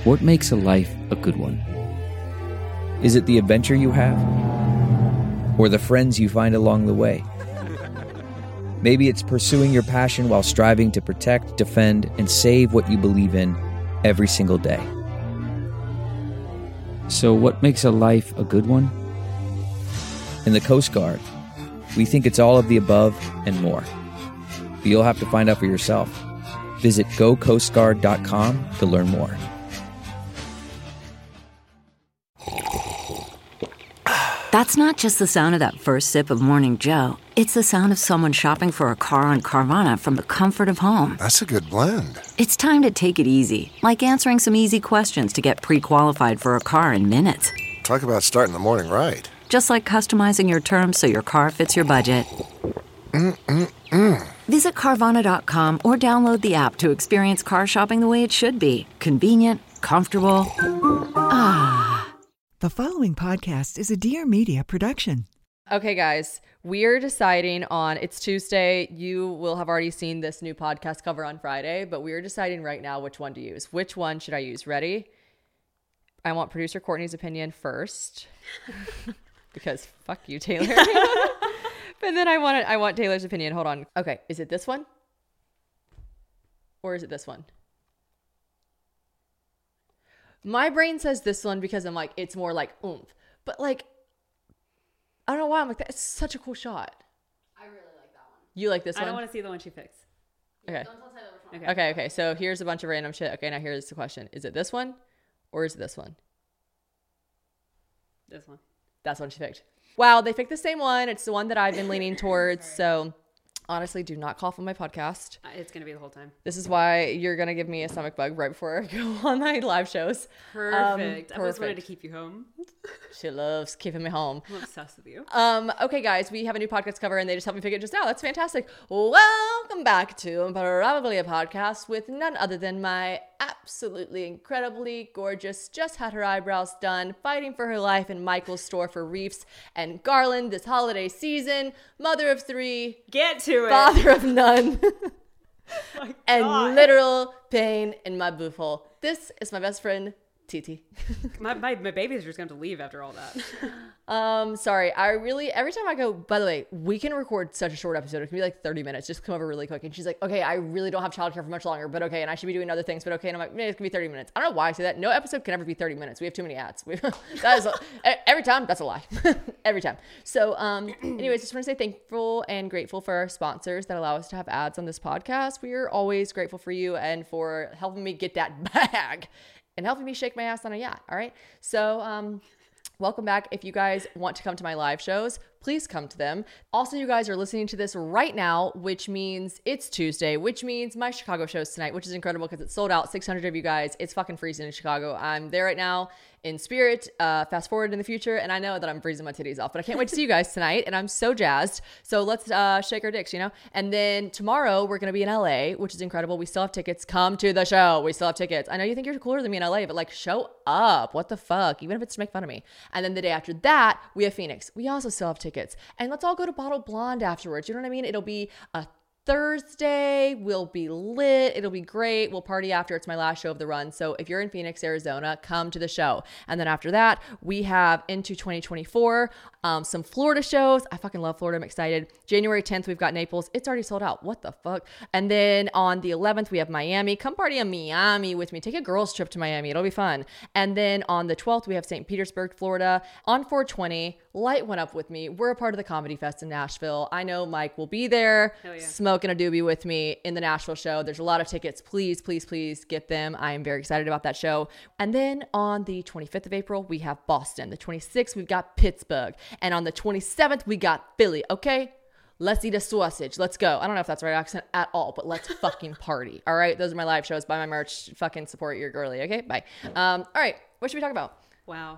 What makes a life a good one? Is it the adventure you have? Or the friends you find along the way? Maybe it's pursuing your passion while striving to protect, defend, and save what you believe in every single day. So what makes a life a good one? In the Coast Guard, we think it's all of the above and more. But you'll have to find out for yourself. Visit gocoastguard.com to learn more. That's not just the sound of that first sip of Morning Joe. It's the sound of someone shopping for a car on Carvana from the comfort of home. That's a good blend. It's time to take it easy, like answering some easy questions to get pre-qualified for a car in minutes. Talk about starting the morning right. Just like customizing your terms so your car fits your budget. Visit Carvana.com or download the app to experience car shopping the way it should be. Convenient, comfortable. The following podcast is a Dear Media production. Okay, guys, we're deciding on, it's Tuesday. You will have already seen this new podcast cover on Friday, but we're deciding right now which one to use. Which one should I use? Ready? I want producer Courtney's opinion first because fuck you, Taylor. But then I want Taylor's opinion. Hold on. Okay, is it this one? Or is it this one? My brain says this one because I'm like, it's more like oomph. But like, I don't know why I'm like that. It's such a cool shot. I really like that one. You like this one? I don't want to see the one she picks. Okay. Don't tell Taylor which one. Okay. So here's a bunch of random shit. Okay, now here's the question. Is it this one or is it this one? This one. That's the one she picked. Wow, they picked the same one. It's the one that I've been leaning towards. So honestly, do not cough on my podcast. It's going to be the whole time. This is why you're going to give me a stomach bug right before I go on my live shows. Perfect. I always wanted to keep you home. She loves keeping me home. I'm obsessed with you. Okay, guys, we have a new podcast cover and they just helped me pick it just now. That's fantastic. Welcome back to Probably a Podcast with none other than my absolutely incredibly gorgeous, just had her eyebrows done, fighting for her life in Michael's store for wreaths and garland this holiday season, mother of three, Get to it. father of none, My and God. literal pain in my booth hole. This is my best friend, Titi. My babies are just going to leave after all that. Sorry. Every time I go, by the way, we can record such a short episode. It can be like 30 minutes. Just come over really quick. And she's like, okay, I really don't have childcare for much longer, but okay. And I should be doing other things, but okay. And I'm like, it's gonna be 30 minutes. I don't know why I say that. No episode can ever be 30 minutes. We have too many ads. That is every time. That's a lie. Every time. So, anyways, just want to say thankful and grateful for our sponsors that allow us to have ads on this podcast. We are always grateful for you and for helping me get that bag and helping me shake my ass on a yacht. All right. So, welcome back. If you guys want to come to my live shows, please come to them. Also, you guys are listening to this right now, which means it's Tuesday, which means my Chicago show's tonight, which is incredible because it's sold out. 600 of you guys. It's fucking freezing in Chicago. I'm there right now in spirit. Fast forward in the future, and I know that I'm freezing my titties off, but I can't wait to see you guys tonight, and I'm so jazzed. So let's shake our dicks, you know? And then tomorrow, we're going to be in LA, which is incredible. We still have tickets. Come to the show. We still have tickets. I know you think you're cooler than me in LA, but like, show up. What the fuck? Even if it's to make fun of me. And then the day after that, we have Phoenix. We also still have tickets. And let's all go to Bottle Blonde afterwards. You know what I mean? It'll be a Thursday. We'll be lit. It'll be great. We'll party after. It's my last show of the run. So if you're in Phoenix, Arizona, come to the show. And then after that, we have into 2024, some Florida shows. I fucking love Florida. I'm excited. January 10th, we've got Naples. It's already sold out. What the fuck? And then on the 11th, we have Miami. Come party in Miami with me. Take a girls trip to Miami. It'll be fun. And then on the 12th, we have St. Petersburg, Florida. On 420, Light went up with me. We're a part of the Comedy Fest in Nashville. I know Mike will be there. Hell yeah. Smoking a doobie with me in the Nashville show. There's a lot of tickets. Please, please, please get them. I am very excited about that show. And then on the 25th of April, we have Boston. The 26th, we've got Pittsburgh. And on the 27th, we got Philly. Okay? Let's eat a sausage. Let's go. I don't know if that's the right accent at all, but let's fucking party. All right? Those are my live shows. Buy my merch. Fucking support your girly. Okay? Bye. All right. What should we talk about? Wow.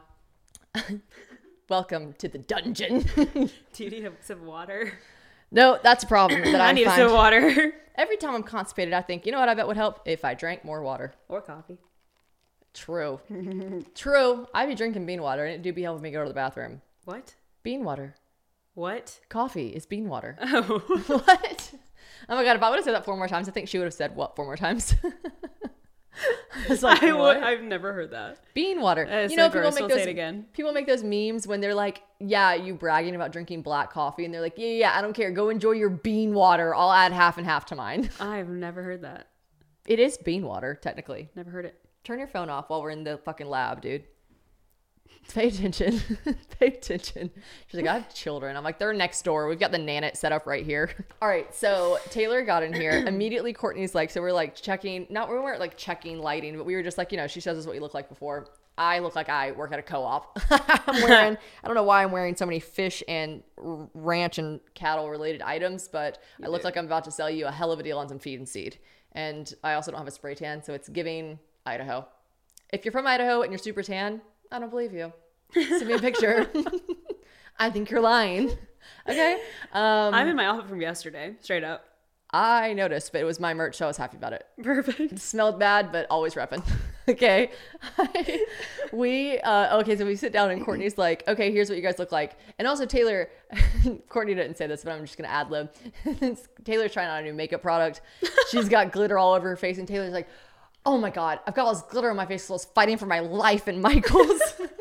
Welcome to the dungeon. Do you need some water? No, that's a problem that I need some water. Every time I'm constipated, I think, you know what I bet would help? If I drank more water. Or coffee. True. True. I'd be drinking bean water, and it do be helping me go to the bathroom. What? Bean water. What? Coffee is bean water. Oh. What? Oh my God, if I would have said that 4 more times, I think she would have said what 4 more times? was like, what? I've never heard that. Bean water. That is You know, so people gross. make Don't those. say it again. People make those memes when they're like, "Yeah, you bragging about drinking black coffee," and they're like, "Yeah, I don't care. Go enjoy your bean water. I'll add half and half to mine." I've never heard that. It is bean water, technically. Never heard it. Turn your phone off while we're in the fucking lab, dude. Pay attention. Pay attention. She's like, I have children. I'm like, they're next door. We've got the Nanit set up right here. All right. So Taylor got in here. Immediately Courtney's like, so we're like checking, we weren't like checking lighting, but we were just like, she shows us what you look like before. I look like I work at a co-op. I'm wearing, I don't know why I'm wearing so many fish and ranch and cattle related items, but I look like I'm about to sell you a hell of a deal on some feed and seed. And I also don't have a spray tan, so it's giving Idaho. If you're from Idaho and you're super tan, I don't believe you. Send me a picture. I think you're lying. Okay. I'm in my outfit from yesterday, straight up. I noticed, but it was my merch, so I was happy about it. Perfect. It smelled bad, but always repping. Okay. Okay, so we sit down and Courtney's like, okay, here's what you guys look like. And also Taylor, Courtney didn't say this, but I'm just going to ad lib. Taylor's trying out a new makeup product. She's got glitter all over her face. And Taylor's like, oh my God, I've got all this glitter on my face. So I was fighting for my life in Michael's.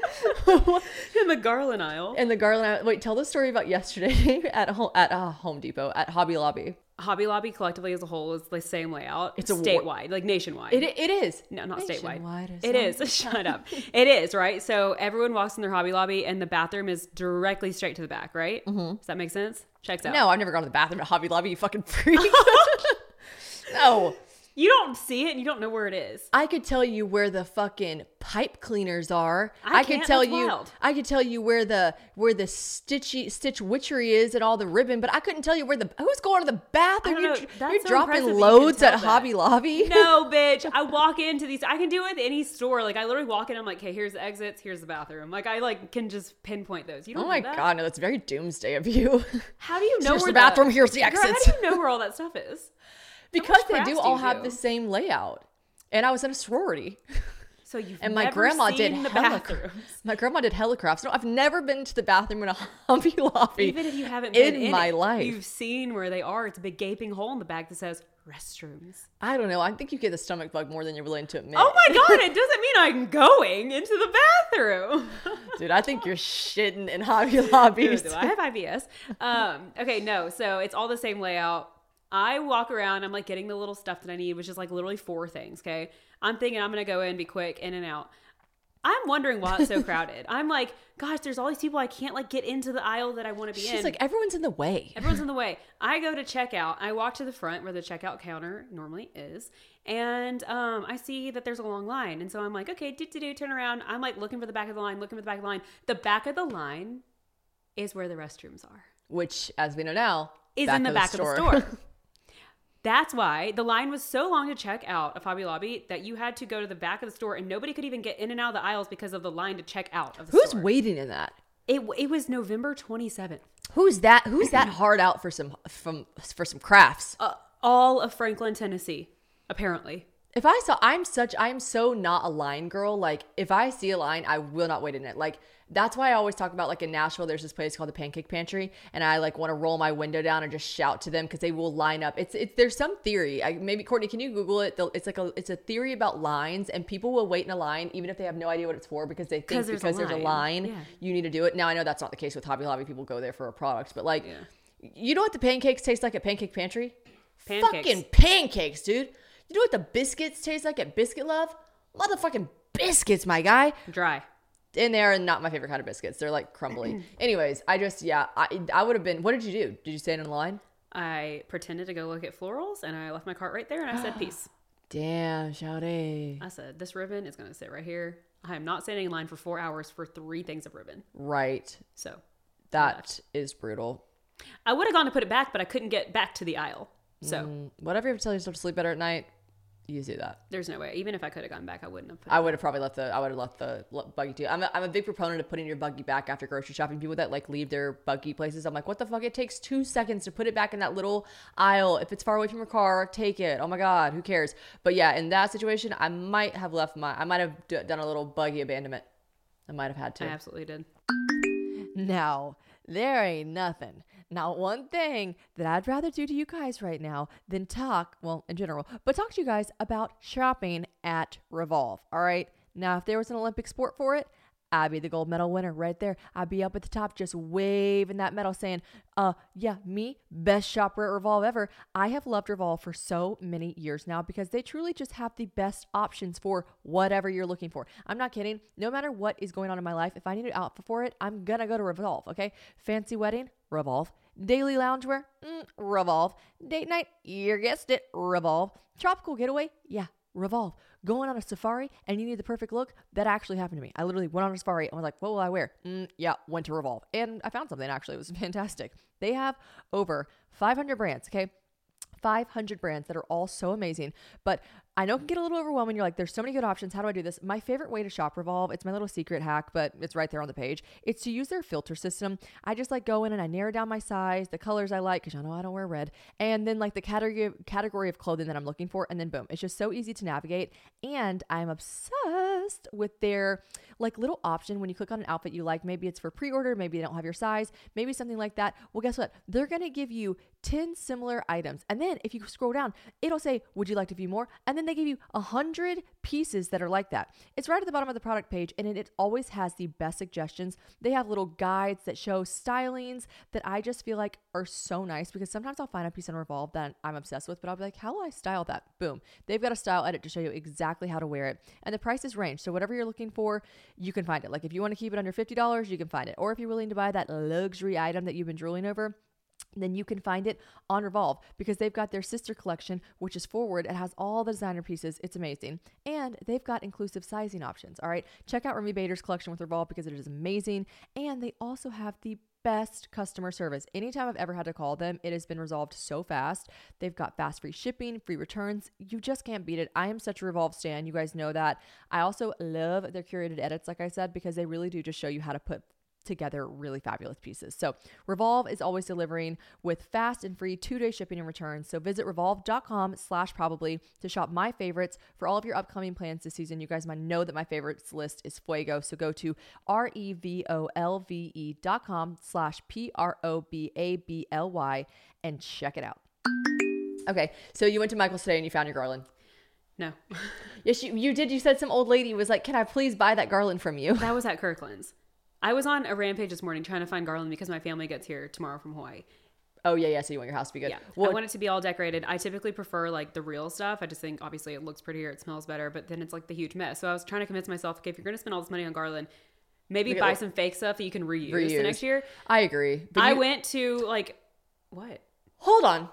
In the Garland aisle. And the Garland aisle. Wait, tell the story about yesterday at Home Depot, at Hobby Lobby. Hobby Lobby collectively as a whole is the same layout. It's a statewide, like nationwide. It is. No, not statewide. Nationwide It is. Shut up. It is, right? So everyone walks in their Hobby Lobby and the bathroom is directly straight to the back, right? Mm-hmm. Does that make sense? Checks out. No, I've never gone to the bathroom at Hobby Lobby, you fucking freak. No. You don't see it and you don't know where it is. I could tell you where the fucking pipe cleaners are. I could can't, tell that's you wild. I could tell you where the stitch witchery is and all the ribbon, but I couldn't tell you where who's going to the bathroom. I don't know. That's You're so dropping impressive that you loads can at tell that. Hobby Lobby. No, bitch. I walk into these. I can do it with any store. Like I literally walk in. I'm like, okay, here's the exits. Here's the bathroom. Like I can just pinpoint those. You don't Oh my know that? God, no, that's very doomsday of you. How do you know Here's where the bathroom, here's the Girl, exits. how do you know where all that stuff is? Because much they crafts do do all you have do? the same layout. And I was in a sorority. So you've And my never grandma did seen the hella bathrooms. My grandma did helicrafts. No, I've never been to the bathroom in a Hobby Lobby. Even if you haven't been in my it, life. you've seen where they are. It's a big gaping hole in the back that says restrooms. I don't know. I think you get the stomach bug more than you're willing to admit. Oh my God, it doesn't mean I'm going into the bathroom. Dude, I think you're shitting in Hobby Lobbies. Do I have IBS? Okay, no. So it's all the same layout. I walk around, I'm like getting the little stuff that I need, which is like literally 4 things, okay? I'm thinking I'm going to go in, be quick, in and out. I'm wondering why it's so crowded. I'm like, gosh, there's all these people. I can't like get into the aisle that I want to be in. She's like, everyone's in the way. Everyone's in the way. I go to checkout. I walk to the front where the checkout counter normally is. And I see that there's a long line. And so I'm like, okay, turn around. I'm like looking for the back of the line, looking for the back of the line. The back of the line is where the restrooms are. Which, as we know now, Is in the back of the store. That's why the line was so long to check out of Hobby Lobby that you had to go to the back of the store and nobody could even get in and out of the aisles because of the line to check out of the Who's store. waiting in that? It was November 27th. Who's that hard out for some crafts? All of Franklin, Tennessee, apparently. If I saw, I'm so not a line girl. Like, if I see a line, I will not wait in it. Like, that's why I always talk about, like, in Nashville, there's this place called the Pancake Pantry, and I like want to roll my window down and just shout to them because they will line up. There's some theory. Maybe Courtney, can you Google it? It's a theory about lines, and people will wait in a line even if they have no idea what it's for because they think because there's a line, yeah, you need to do it. Now I know that's not the case with Hobby Lobby. People go there for a product, but like, you know what the pancakes taste like at Pancake Pantry? Pancakes. Fucking pancakes, dude. You know what the biscuits taste like at Biscuit Love? Motherfucking biscuits, my guy. Dry. And they're not my favorite kind of biscuits. They're like crumbly. Anyways, I would have been, what did you do? Did you stand in line? I pretended to go look at florals and I left my cart right there and I said, peace. Damn, Shawty. I said, this ribbon is going to sit right here. I am not standing in line for 4 hours for 3 things of ribbon. Right. So That is brutal. I would have gone to put it back, but I couldn't get back to the aisle. So Whatever you have to tell yourself to sleep better at night, you do that. there's no way. Even if I could have gone back, I wouldn't have put it I would have probably left the buggy too. I'm a big proponent of putting your buggy back after grocery shopping. People that like leave their buggy places, I'm like, what the fuck? It takes 2 seconds to put it back in that little aisle. If it's far away from your car, take it. Oh my God, who cares? But yeah, in that situation, I might have done a little buggy abandonment. I might have had to. I absolutely did. Now, there ain't nothing Now, one thing that I'd rather do to you guys right now than talk, well, in general, but talk to you guys about shopping at Revolve. All right. Now, if there was an Olympic sport for it, I'd be the gold medal winner right there. I'd be up at the top just waving that medal saying, yeah, me, best shopper at Revolve ever. I have loved Revolve for so many years now because they truly just have the best options for whatever you're looking for. I'm not kidding. No matter what is going on in my life, if I need an outfit for it, I'm going to go to Revolve, okay? Fancy wedding? Revolve. Daily loungewear? Revolve. Date night? You guessed it, Revolve. Tropical getaway? Yeah, Revolve. Going on a safari and you need the perfect look? That actually happened to me. I literally went on a safari and was like, what will I wear? Yeah, went to Revolve. And I found something actually. It was fantastic. They have over 500 brands, okay? 500 brands that are all so amazing. But I know it can get a little overwhelming. You're like, there's so many good options. How do I do this? My favorite way to shop Revolve, it's my little secret hack, but it's right there on the page. It's to use their filter system. I just like go in and I narrow down my size, the colors I like, because I know I don't wear red, and then like the category of clothing that I'm looking for, and then boom. It's just so easy to navigate. And I'm obsessed with their like little option when you click on an outfit you like. Maybe it's for pre-order, maybe they don't have your size, maybe something like that. Well, guess what? They're going to give you 10 similar items. And then if you scroll down, it'll say, would you like to view more? And then they give you 100 pieces that are like that. It's right at the bottom of the product page, and it always has the best suggestions. They have little guides that show stylings that I just feel like are so nice, because sometimes I'll find a piece on Revolve that I'm obsessed with, but I'll be like, how will I style that? Boom. They've got a style edit to show you exactly how to wear it. And the prices range. So whatever you're looking for, you can find it. Like if you want to keep it under $50, you can find it. Or if you're willing to buy that luxury item that you've been drooling over, then you can find it on Revolve, because they've got their sister collection, which is Forward. It has all the designer pieces. It's amazing. And they've got inclusive sizing options. All right. Check out Remy Bader's collection with Revolve because it is amazing. And they also have the best customer service. Anytime I've ever had to call them, it has been resolved so fast. They've got fast free shipping, free returns. You just can't beat it. I am such a Revolve stan. You guys know that. I also love their curated edits, like I said, because they really do just show you how to put together really fabulous pieces. So Revolve is always delivering with fast and free 2-day shipping and returns. So visit revolve.com/probably to shop my favorites for all of your upcoming plans this season. You guys might know that my favorites list is Fuego. So go to revolve.com/probably and check it out. Okay. So you went to Michael's today and you found your garland. No. Yes, you did. You said some old lady was like, can I please buy that garland from you? That was at Kirkland's. I was on a rampage this morning trying to find garland because my family gets here tomorrow from Hawaii. Oh, yeah. So you want your house to be good. Yeah. Well, I want it to be all decorated. I typically prefer like the real stuff. I just think obviously it looks prettier, it smells better, but then it's like the huge mess. So I was trying to convince myself, okay, if you're going to spend all this money on garland, maybe buy some fake stuff that you can reuse the next year. I agree. But I went to like, what? Hold on.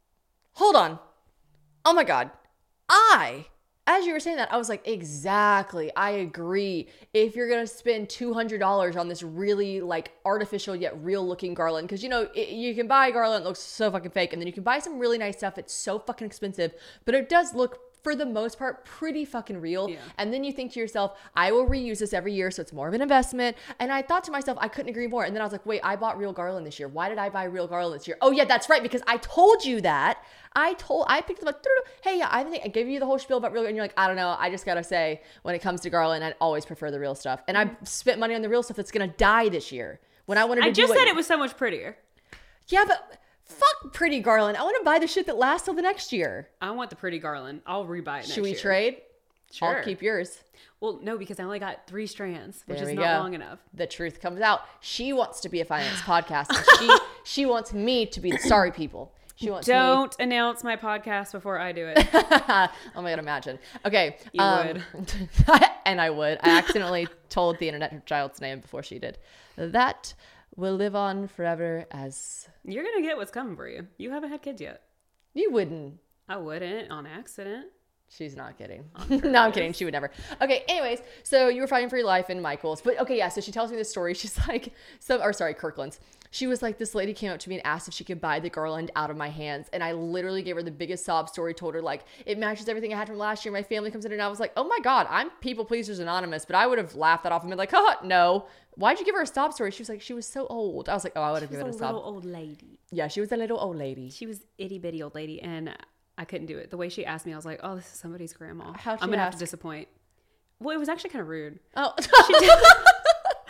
Oh my God. As you were saying that, I was like, exactly. I agree. If you're going to spend $200 on this really like artificial yet real looking garland, because you can buy a garland that looks so fucking fake, and then you can buy some really nice stuff. It's so fucking expensive, but it does look, for the most part, pretty fucking real. Yeah. And then you think to yourself, I will reuse this every year, so it's more of an investment. And I thought to myself, I couldn't agree more. And then I was like, wait, I bought real garland this year. Why did I buy real garland this year? Oh yeah, that's right, because I told you that. I picked them up. Hey, yeah, I think I gave you the whole spiel about real, and you're like, I don't know. I just gotta say, when it comes to garland, I always prefer the real stuff. And I spent money on the real stuff that's gonna die this year. When I wanted to, it was so much prettier. Yeah, but fuck pretty garland. I want to buy the shit that lasts till the next year. I want the pretty garland. I'll rebuy it next year. Should we trade? Sure. I'll keep yours. Well, no, because I only got 3 strands, which is not long enough. The truth comes out. She wants to be a finance podcast. And she wants me to be the sorry people. Don't announce my podcast before I do it. Oh my God, imagine. Okay. You would. And I would. I accidentally told the internet child's name before she did. That will live on forever as... You're going to get what's coming for you. You haven't had kids yet. You wouldn't. I wouldn't, on accident. She's not kidding. No, I'm kidding. She would never. Okay, anyways, so you were fighting for your life in Michael's. But okay, yeah, so she tells me this story. She's like, Kirkland's. She was like, this lady came up to me and asked if she could buy the garland out of my hands. And I literally gave her the biggest sob story, told her like, it matches everything I had from last year. My family comes in, and I was like, oh my God, I'm People Pleasers Anonymous. But I would have laughed that off and been like, no. Why'd you give her a sob story? She was like, she was so old. I was like, oh, I would have given her a sob. She was a little old lady. Yeah, she was a little old lady. She was itty bitty old lady. And I couldn't do it. The way she asked me, I was like, oh, this is somebody's grandma. I'm going to have to disappoint. Well, it was actually kind of rude. Oh. She did.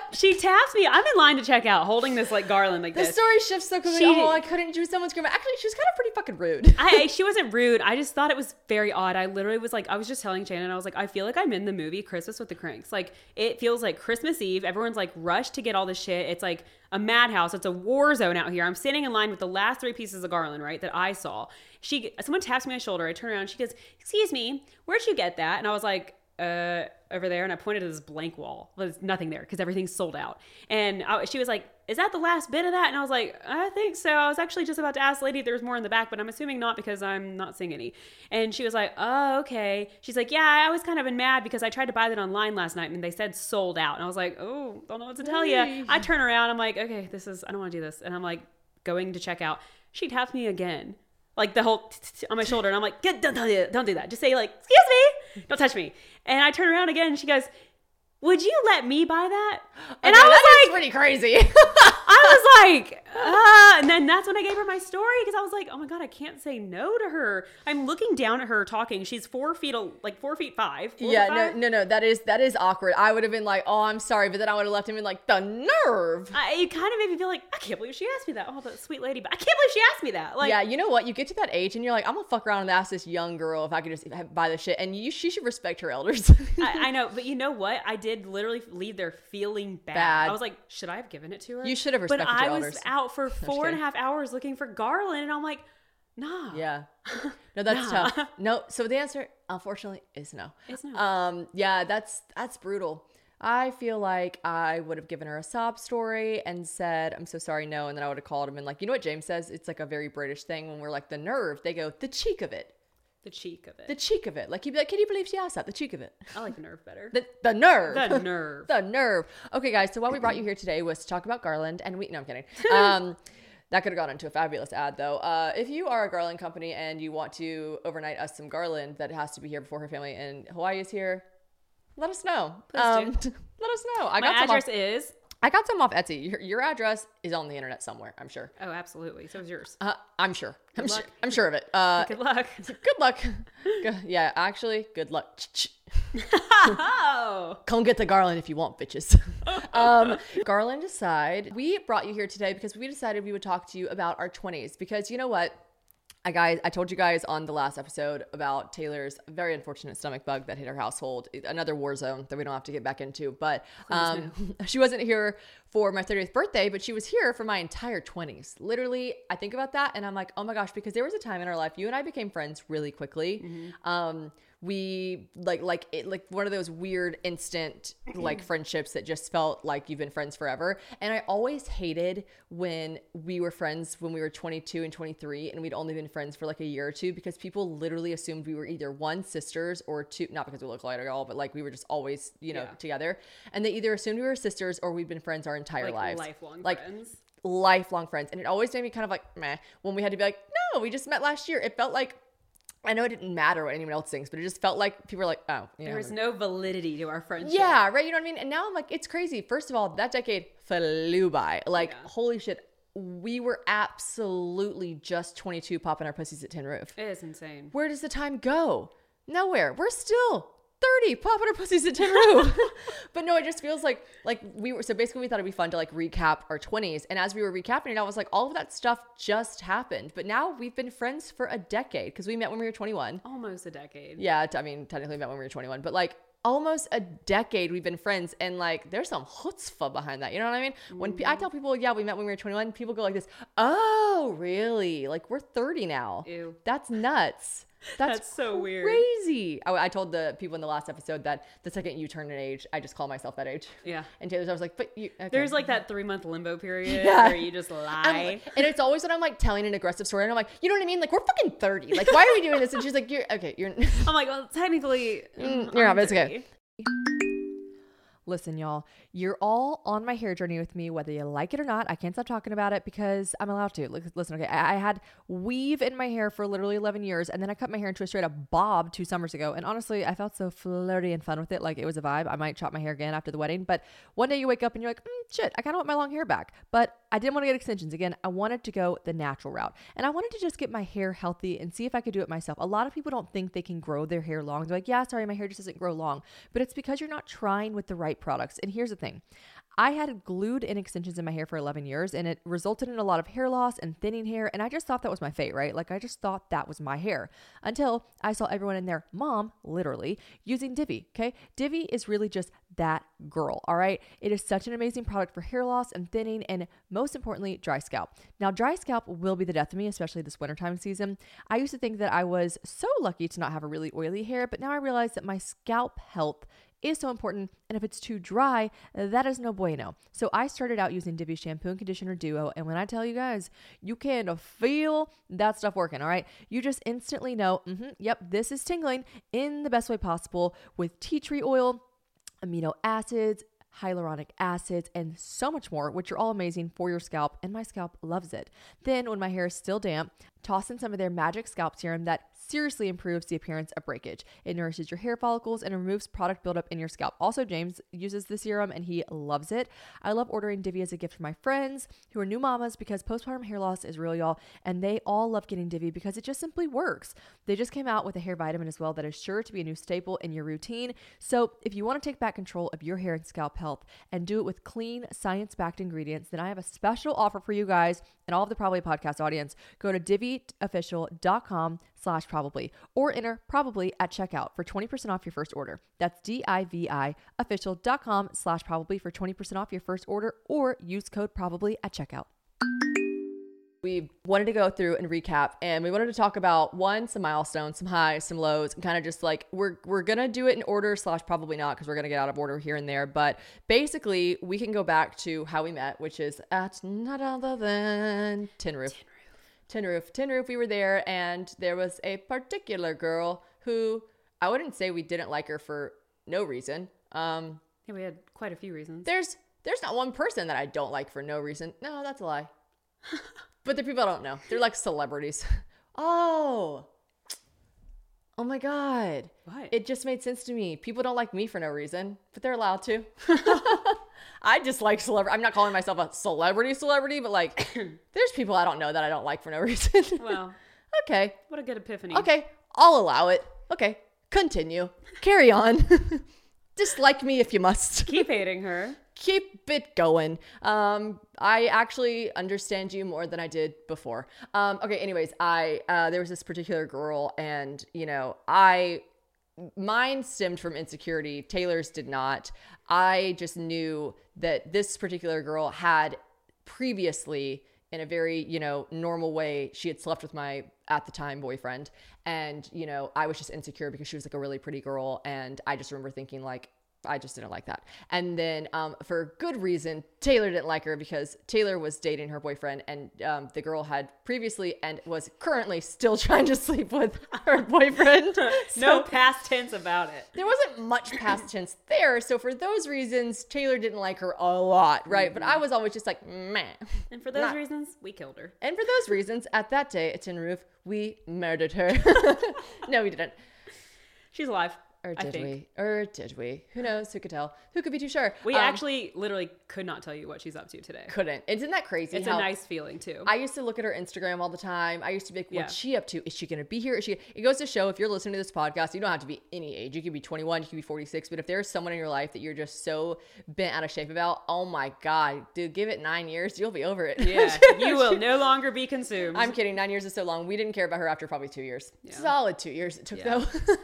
She taps me. I'm in line to check out, holding this like garland like The this. story shifts so quickly. She- I couldn't choose someone screaming. Actually, she was kind of pretty fucking rude. She wasn't rude. I just thought it was very odd. I literally was like, I was just telling Shannon, I was like, I feel like I'm in the movie Christmas with the Cranks. Like, it feels like Christmas Eve. Everyone's like rushed to get all this shit. It's like a madhouse. It's a war zone out here. I'm standing in line with the last 3 pieces of garland, right, that I saw. Someone taps me on my shoulder. I turn around. She goes, excuse me, where'd you get that? And I was like, over there. And I pointed to this blank wall. There's nothing there because everything's sold out. And she was like, is that the last bit of that? And I was like, I think so. I was actually just about to ask the lady if there was more in the back, but I'm assuming not because I'm not seeing any. And she was like, oh, okay. She's like, yeah, I was kind of mad because I tried to buy that online last night and they said sold out. And I was like, oh, don't know what to tell you. I turn around. I'm like, okay, I don't want to do this. And I'm like going to check out. She taps me again. Like the whole on my shoulder. And I'm like, don't do that. Just say like, excuse me. Don't touch me. And I turn around again and she goes, would you let me buy that? And Okay, I was that is like, pretty crazy. I was like, and then that's when I gave her my story because I was like, oh my God, I can't say no to her. I'm looking down at her talking. She's 4 feet, like 4'5". Yeah, no, that is awkward. I would have been like, oh, I'm sorry, but then I would have left him in like the nerve. It kind of made me feel like, I can't believe she asked me that. Oh, that sweet lady, but I can't believe she asked me that. Like, Yeah, you know what? You get to that age and you're like, I'm gonna fuck around and ask this young girl if I could just buy this shit, and she should respect her elders. I know, but you know what? I did literally leave there feeling bad. Bad. I was like, should I have given it to her? You should have respected But your I elders. was out for 4.5 hours looking for garland, and I'm like, nah. Yeah. No, that's Nah. tough. No, so the answer, unfortunately, is no. It's no. Yeah, that's brutal. I feel like I would have given her a sob story and said, I'm so sorry, no. And then I would have called him and like, you know what James says? It's like a very British thing when we're like, the nerve. They go, the cheek of it. The cheek of it. The cheek of it. Like, he'd be like, can you believe she asked that? The cheek of it. I like the nerve better. The nerve. The nerve. The nerve. Okay, guys. So why we brought you here today was to talk about Garland, and no, I'm kidding. That could have gone into a fabulous ad, though. If you are a Garland company and you want to overnight us some Garland that has to be here before her family in Hawaii is here, let us know. Please do. Let us know. My address is. I got some off Etsy. Your address is on the internet somewhere, I'm sure. Oh, absolutely. So is yours. I'm sure. luck. I'm sure of it. Good luck. Good luck. Yeah, actually, good luck. Oh. Come get the Garland if you want, bitches. Garland aside, we brought you here today because we decided we would talk to you about our 20s. Because you know what? I told you guys on the last episode about Taylor's very unfortunate stomach bug that hit her household. Another war zone that we don't have to get back into. But she wasn't here for my 30th birthday, but she was here for my entire 20s. Literally, I think about that and I'm like, oh my gosh, because there was a time in our life, you and I became friends really quickly. We like one of those weird instant like friendships that just felt like you've been friends forever. And I always hated when we were friends when we were 22 and 23 and we'd only been friends for like a year or two because people literally assumed we were either one, sisters, or two, not because we look alike at all, but like we were just always, together. And they either assumed we were sisters or we'd been friends our entire lives. Lifelong friends. Lifelong friends. And it always made me kind of like meh when we had to be like, no, we just met last year. It felt like, I know it didn't matter what anyone else thinks, but it just felt like people were like, oh, There was no validity to our friendship. yeah, right. You know what I mean? And now I'm like, it's crazy. First of all, that decade flew by. Like, holy shit. We were absolutely just 22 popping our pussies at Tin Roof. It is insane. Where does the time go? Nowhere. We're still 30 popping our pussies at Tin Roof. But no, it just feels like we were, so basically we thought it'd be fun to like recap our 20s. And as we were recapping it, I was like, all of that stuff just happened. But now we've been friends for a decade because we met when we were 21. Almost a decade. Yeah, I mean, technically we met when we were 21, but like almost a decade we've been friends. And like, there's some chutzpah behind that. You know what I mean? When I tell people, yeah, we met when we were 21, people go like this, oh, really? Like we're 30 now. Ew. That's nuts. That's so weird. Crazy. I told the people in the last episode that the second you turn an age, I just call myself that age. Yeah. And Taylor's, I was like, but you. Okay. There's like that 3-month limbo period Yeah. where you just lie. And it's always when I'm like telling an aggressive story and I'm like, you know what I mean? Like we're fucking 30. Like why are we doing this? And she's like, you're. I'm like, well, technically, You're not, but it's okay. 30. Listen, y'all, you're all on my hair journey with me, whether you like it or not. I can't stop talking about it because I'm allowed to. Listen, okay, I had weave in my hair for literally 11 years, and then I cut my hair into a straight up bob 2 summers ago. And honestly, I felt so flirty and fun with it. Like it was a vibe. I might chop my hair again after the wedding. But one day you wake up and you're like, shit, I kind of want my long hair back. But I didn't want to get extensions again. I wanted to go the natural route. And I wanted to just get my hair healthy and see if I could do it myself. A lot of people don't think they can grow their hair long. They're like, yeah, sorry, my hair just doesn't grow long. But it's because you're not trying with the right products. And here's the thing. I had glued in extensions in my hair for 11 years and it resulted in a lot of hair loss and thinning hair. And I just thought that was my fate, right? Like I just thought that was my hair until I saw everyone in their mom, literally, using Divi. Okay. Divi is really just that girl. All right. It is such an amazing product for hair loss and thinning and most importantly, dry scalp. Now, dry scalp will be the death of me, especially this wintertime season. I used to think that I was so lucky to not have a really oily hair, but now I realize that my scalp health is so important. And if it's too dry, that is no bueno. So I started out using Divi shampoo and conditioner duo. And when I tell you guys, you can feel that stuff working. All right. You just instantly know, yep, this is tingling in the best way possible with tea tree oil, amino acids, hyaluronic acids, and so much more, which are all amazing for your scalp. And my scalp loves it. Then when my hair is still damp, toss in some of their magic scalp serum that seriously improves the appearance of breakage. It nourishes your hair follicles and removes product buildup in your scalp. Also, James uses the serum and he loves it. I love ordering Divi as a gift for my friends who are new mamas because postpartum hair loss is real, y'all, and they all love getting Divi because it just simply works. They just came out with a hair vitamin as well that is sure to be a new staple in your routine. So if you want to take back control of your hair and scalp health and do it with clean, science-backed ingredients, then I have a special offer for you guys and all of the Probably Podcast audience. Go to diviofficial.com/probably or enter probably at checkout for 20% off your first order. That's diviofficial.com/probably for 20% off your first order or use code probably at checkout. We wanted to go through and recap and we wanted to talk about some milestones, some highs, some lows, and kind of just like we're going to do it in order / probably not because we're going to get out of order here and there. But basically we can go back to how we met, which is at none other than Tin Roof. We were there and there was a particular girl who I wouldn't say we didn't like her for no reason. Yeah, we had quite a few reasons. There's not one person that I don't like for no reason. No, that's a lie. But the people I don't know. They're like celebrities. Oh my God. What? It just made sense to me. People don't like me for no reason, but they're allowed to. I just like celebrity. I'm not calling myself a celebrity, but like there's people I don't know that I don't like for no reason. Well, okay. What a good epiphany. Okay. I'll allow it. Okay. Continue. Carry on. Dislike me if you must. Keep hating her. Keep it going. I actually understand you more than I did before. Okay. Anyways, there was this particular girl and, mine stemmed from insecurity. Taylor's did not. I just knew that this particular girl had previously in a very, normal way, she had slept with my, at the time, boyfriend. And, I was just insecure because she was like a really pretty girl. And I just remember thinking like, I just didn't like that. And then for good reason, Taylor didn't like her because Taylor was dating her boyfriend and the girl had previously and was currently still trying to sleep with her boyfriend. No past tense about it. There wasn't much past tense there. So for those reasons, Taylor didn't like her a lot, right? But I was always just like, meh. And for those reasons, we killed her. And for those reasons, at that day at Tin Roof, we murdered her. No, we didn't. She's alive. Or did we? Who knows? Who could tell? Who could be too sure? We actually literally could not tell you what she's up to today. Couldn't. Isn't that crazy? It's a nice feeling too. I used to look at her Instagram all the time. I used to be like, what's she up to? Is she going to be here? It goes to show if you're listening to this podcast, you don't have to be any age. You could be 21, you could be 46. But if there's someone in your life that you're just so bent out of shape about, oh my God, dude, give it 9 years. You'll be over it. Yeah. You will no longer be consumed. I'm kidding. 9 years is so long. We didn't care about her after probably 2 years. Yeah. Solid 2 years it took though.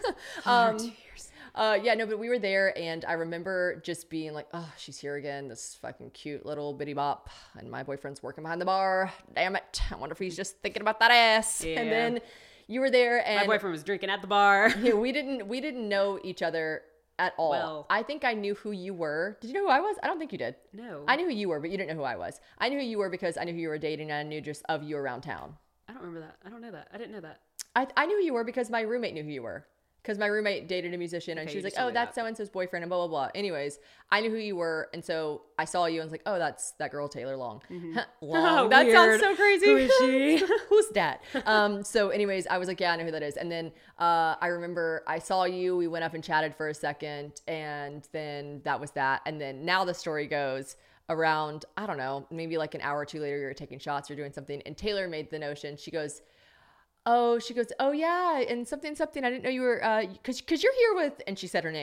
2 years. But we were there and I remember just being like, oh, she's here again. This fucking cute little bitty bop. And my boyfriend's working behind the bar. Damn it. I wonder if he's just thinking about that ass. Yeah. And then you were there and my boyfriend was drinking at the bar. Yeah, we didn't know each other at all. Well, I think I knew who you were. Did you know who I was? I don't think you did. No. I knew who you were, but you didn't know who I was. I knew who you were because I knew who you were dating and I knew just of you around town. I don't remember that. I don't know that. I didn't know that. I knew who you were because my roommate knew who you were. Because my roommate dated a musician and she was like, oh, that's so-and-so's boyfriend and blah, blah, blah. Anyways, I knew who you were. And so I saw you and was like, oh, that's that girl, Taylor Long. Mm-hmm. Long. That sounds so crazy. Who is she? Who's that? So anyways, I was like, yeah, I know who that is. And then I remember I saw you. We went up and chatted for a second. And then that was that. And then now the story goes around, I don't know, maybe like an hour or two later, you're taking shots or doing something. And Taylor made the notion. She goes, oh yeah, and something. I didn't know you were, cause you're here with, and she said her name.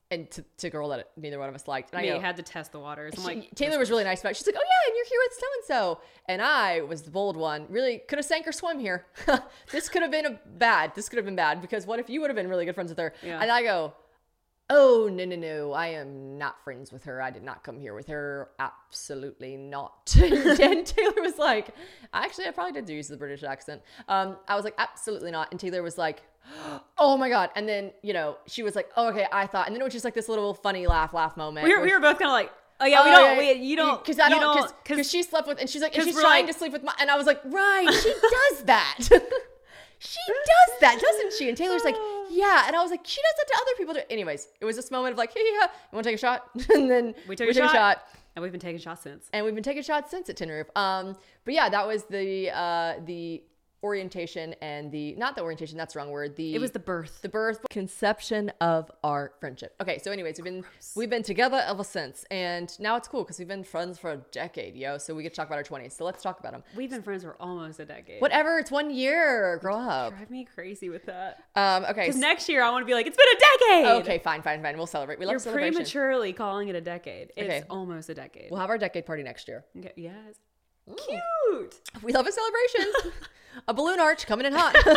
and to a girl that neither one of us liked. And I I go, had to test the waters. I'm like, Taylor was really nice about it. She's like, oh yeah, and you're here with so-and-so. And I was the bold one. Really could have sank or swim here. This could have been bad. This could have been bad because what if you would have been really good friends with her? Yeah. And I go, oh, no. I am not friends with her. I did not come here with her. Absolutely not. And Taylor was like, actually, I probably did use the British accent. I was like, absolutely not. And Taylor was like, oh my God. And then, she was like, oh, okay, I thought. And then it was just like this little funny laugh moment. We were both kind of like, oh yeah, you don't. Because she slept with, and she's like, and she's trying to sleep with and I was like, right, she does that. She does that, doesn't she? And Taylor's like, yeah. And I was like, she does that to other people too. Anyways, it was this moment of like, hey, yeah, you want to take a shot? And then we took a shot. And we've been taking shots since. At Tin Roof. But yeah, that was the orientation and not the orientation, that's the wrong word. It was the birth. The birth, conception of our friendship. Okay, so anyways, we've been together ever since. And now it's cool because we've been friends for a decade, so we get to talk about our 20s. So let's talk about them. We've been friends for almost a decade. Whatever, it's 1 year. Grow up. Drive me crazy with that. Okay. Because next year I want to be like, it's been a decade. Okay, fine. We'll celebrate. We love celebration. You're prematurely calling it a decade. It's almost a decade. We'll have our decade party next year. Okay. Yes. Ooh. Cute. We love a celebration. A balloon arch coming in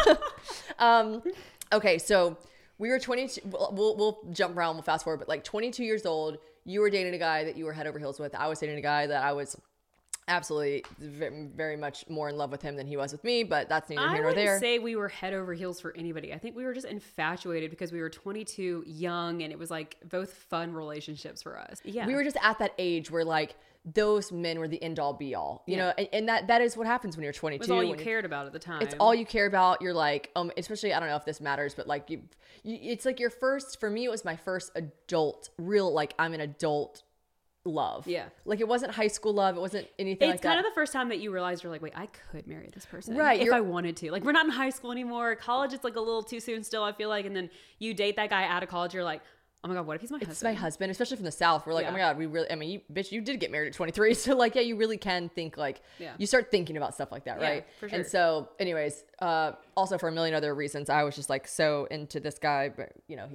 hot. Okay, so we were 22. We'll jump around. We'll fast forward, but like 22 years old, you were dating a guy that you were head over heels with. I was dating a guy that I was absolutely very much more in love with him than he was with me, but that's neither here nor there. I wouldn't say we were head over heels for anybody. I think we were just infatuated because we were 22, young, and it was like both fun relationships for us. Yeah. We were just at that age where like those men were the end all be all, you know, and that is what happens when you're 22. It's all you cared about at the time. It's all you care about. You're like, especially, I don't know if this matters, but like it's like your first, for me, it was my first adult, real, like I'm an adult love. Yeah. Like it wasn't high school love. It wasn't anything like that. It's kind of the first time that you realize you're like, wait, I could marry this person. Right. If I wanted to. Like we're not in high school anymore. College, it's like a little too soon still, I feel like. And then you date that guy out of college, you're like, oh my God, what if he's my husband? It's my husband, especially from the South. We're like, oh my God, you did get married at 23. So like, yeah, you really can think like, you start thinking about stuff like that, right? For sure. And so anyways, also for a million other reasons, I was just like so into this guy, but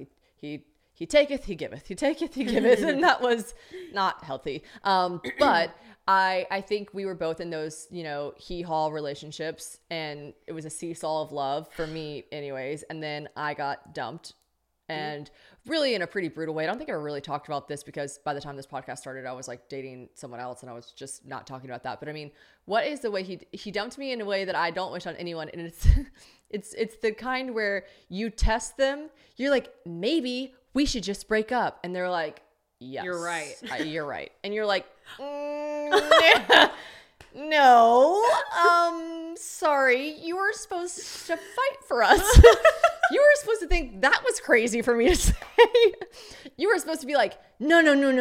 he taketh, he giveth, he taketh, he giveth. And that was not healthy. But I think we were both in those, hee-haw relationships, and it was a seesaw of love for me anyways. And then I got dumped. And really in a pretty brutal way. I don't think I ever really talked about this because by the time this podcast started, I was like dating someone else and I was just not talking about that. But I mean, what is the way he dumped me in a way that I don't wish on anyone? And it's the kind where you test them. You're like, maybe we should just break up. And they're like, yes. You're right. You're right. And you're like, no, sorry, you were supposed to fight for us. You were supposed to think that was crazy for me to say. You were supposed to be like, no,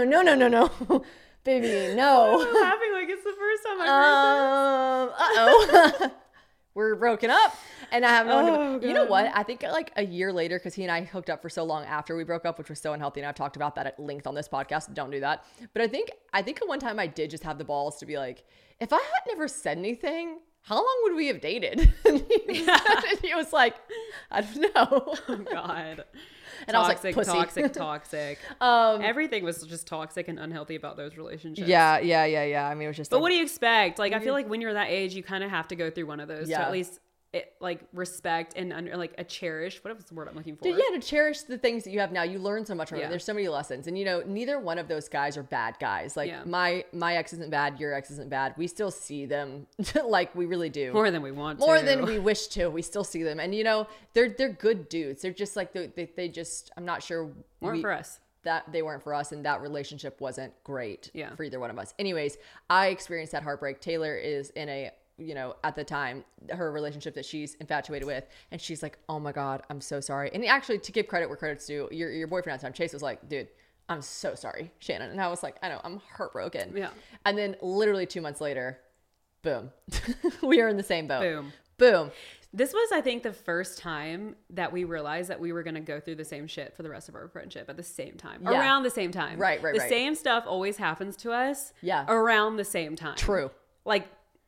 baby, no. I'm laughing like it's the first time I've heard this. We're broken up, and I have no one. You know what? I think like a year later, because he and I hooked up for so long after we broke up, which was so unhealthy, and I've talked about that at length on this podcast. Don't do that. But I think at one time I did just have the balls to be like, if I had never said anything, how long would we have dated? And he was like, I don't know. Oh God. And toxic, I was like, toxic. Everything was just toxic and unhealthy about those relationships. Yeah. I mean, it was just. But what do you expect? Like, I feel like when you're that age, you kind of have to go through one of those to at least respect and like a cherish. What was the word I'm looking for? Yeah, to cherish the things that you have now. You learn so much from it. There's so many lessons, and neither one of those guys are bad guys. Like my ex isn't bad. Your ex isn't bad. We still see them, like we really do. More than we want to. More than we wish to. We still see them, and they're good dudes. They're just like they just. I'm not sure. Weren't for us. That they weren't for us, and that relationship wasn't great for either one of us. Anyways, I experienced that heartbreak. Taylor is in a at the time, her relationship that she's infatuated with, and she's like, oh my God, I'm so sorry. And actually, to give credit where credit's due, your boyfriend at the time, Chase, was like, dude, I'm so sorry, Shannon. And I was like, I know, I'm heartbroken. Yeah. And then literally 2 months later, boom, we are in the same boat. Boom. This was, I think, the first time that we realized that we were going to go through the same shit for the rest of our friendship at the same time. Yeah. Around the same time. Right. The same stuff always happens to us. Yeah. Around the same time. True. Like,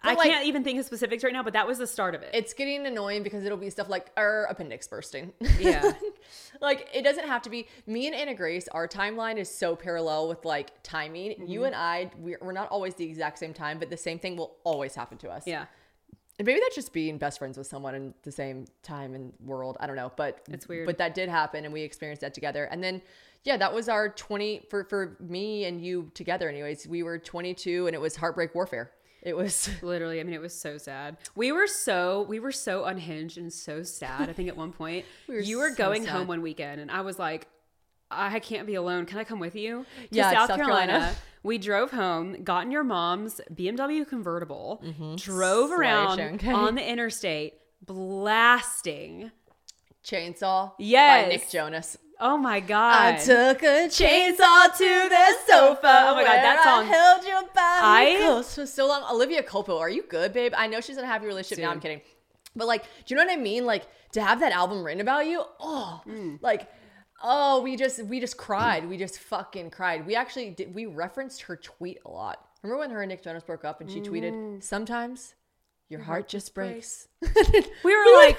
I can't even think of specifics right now, but that was the start of it. It's getting annoying because it'll be stuff like our appendix bursting. Yeah. Like, it doesn't have to be. Me and Anna Grace, our timeline is so parallel with like timing. Mm-hmm. You and I, we're not always the exact same time, but the same thing will always happen to us. Yeah. And maybe that's just being best friends with someone in the same time and world. I don't know, but it's weird. But that did happen, and we experienced that together. And then, yeah, that was our 20 for me and you together. Anyways, we were 22, and it was heartbreak warfare. It was literally, I mean, it was so sad. We were so unhinged and so sad. I think at one point you were so going sad. home one weekend and I was like, I can't be alone. Can I come with you to Yeah, South South Carolina? Carolina. We drove home, got in your mom's BMW convertible, drove around okay. on the interstate, blasting. Chainsaw Yes. by Nick Jonas. Oh my God. I took a chainsaw to the sofa. Oh my God, that song. I held your body close for so long. Olivia Culpo, are you good, babe? I know she's in a happy relationship. Now I'm kidding. But like, do you know what I mean? Like, to have that album written about you, we just cried. We just fucking cried. We referenced her tweet a lot. Remember when her and Nick Jonas broke up and she tweeted, "Sometimes your heart just breaks." We were like,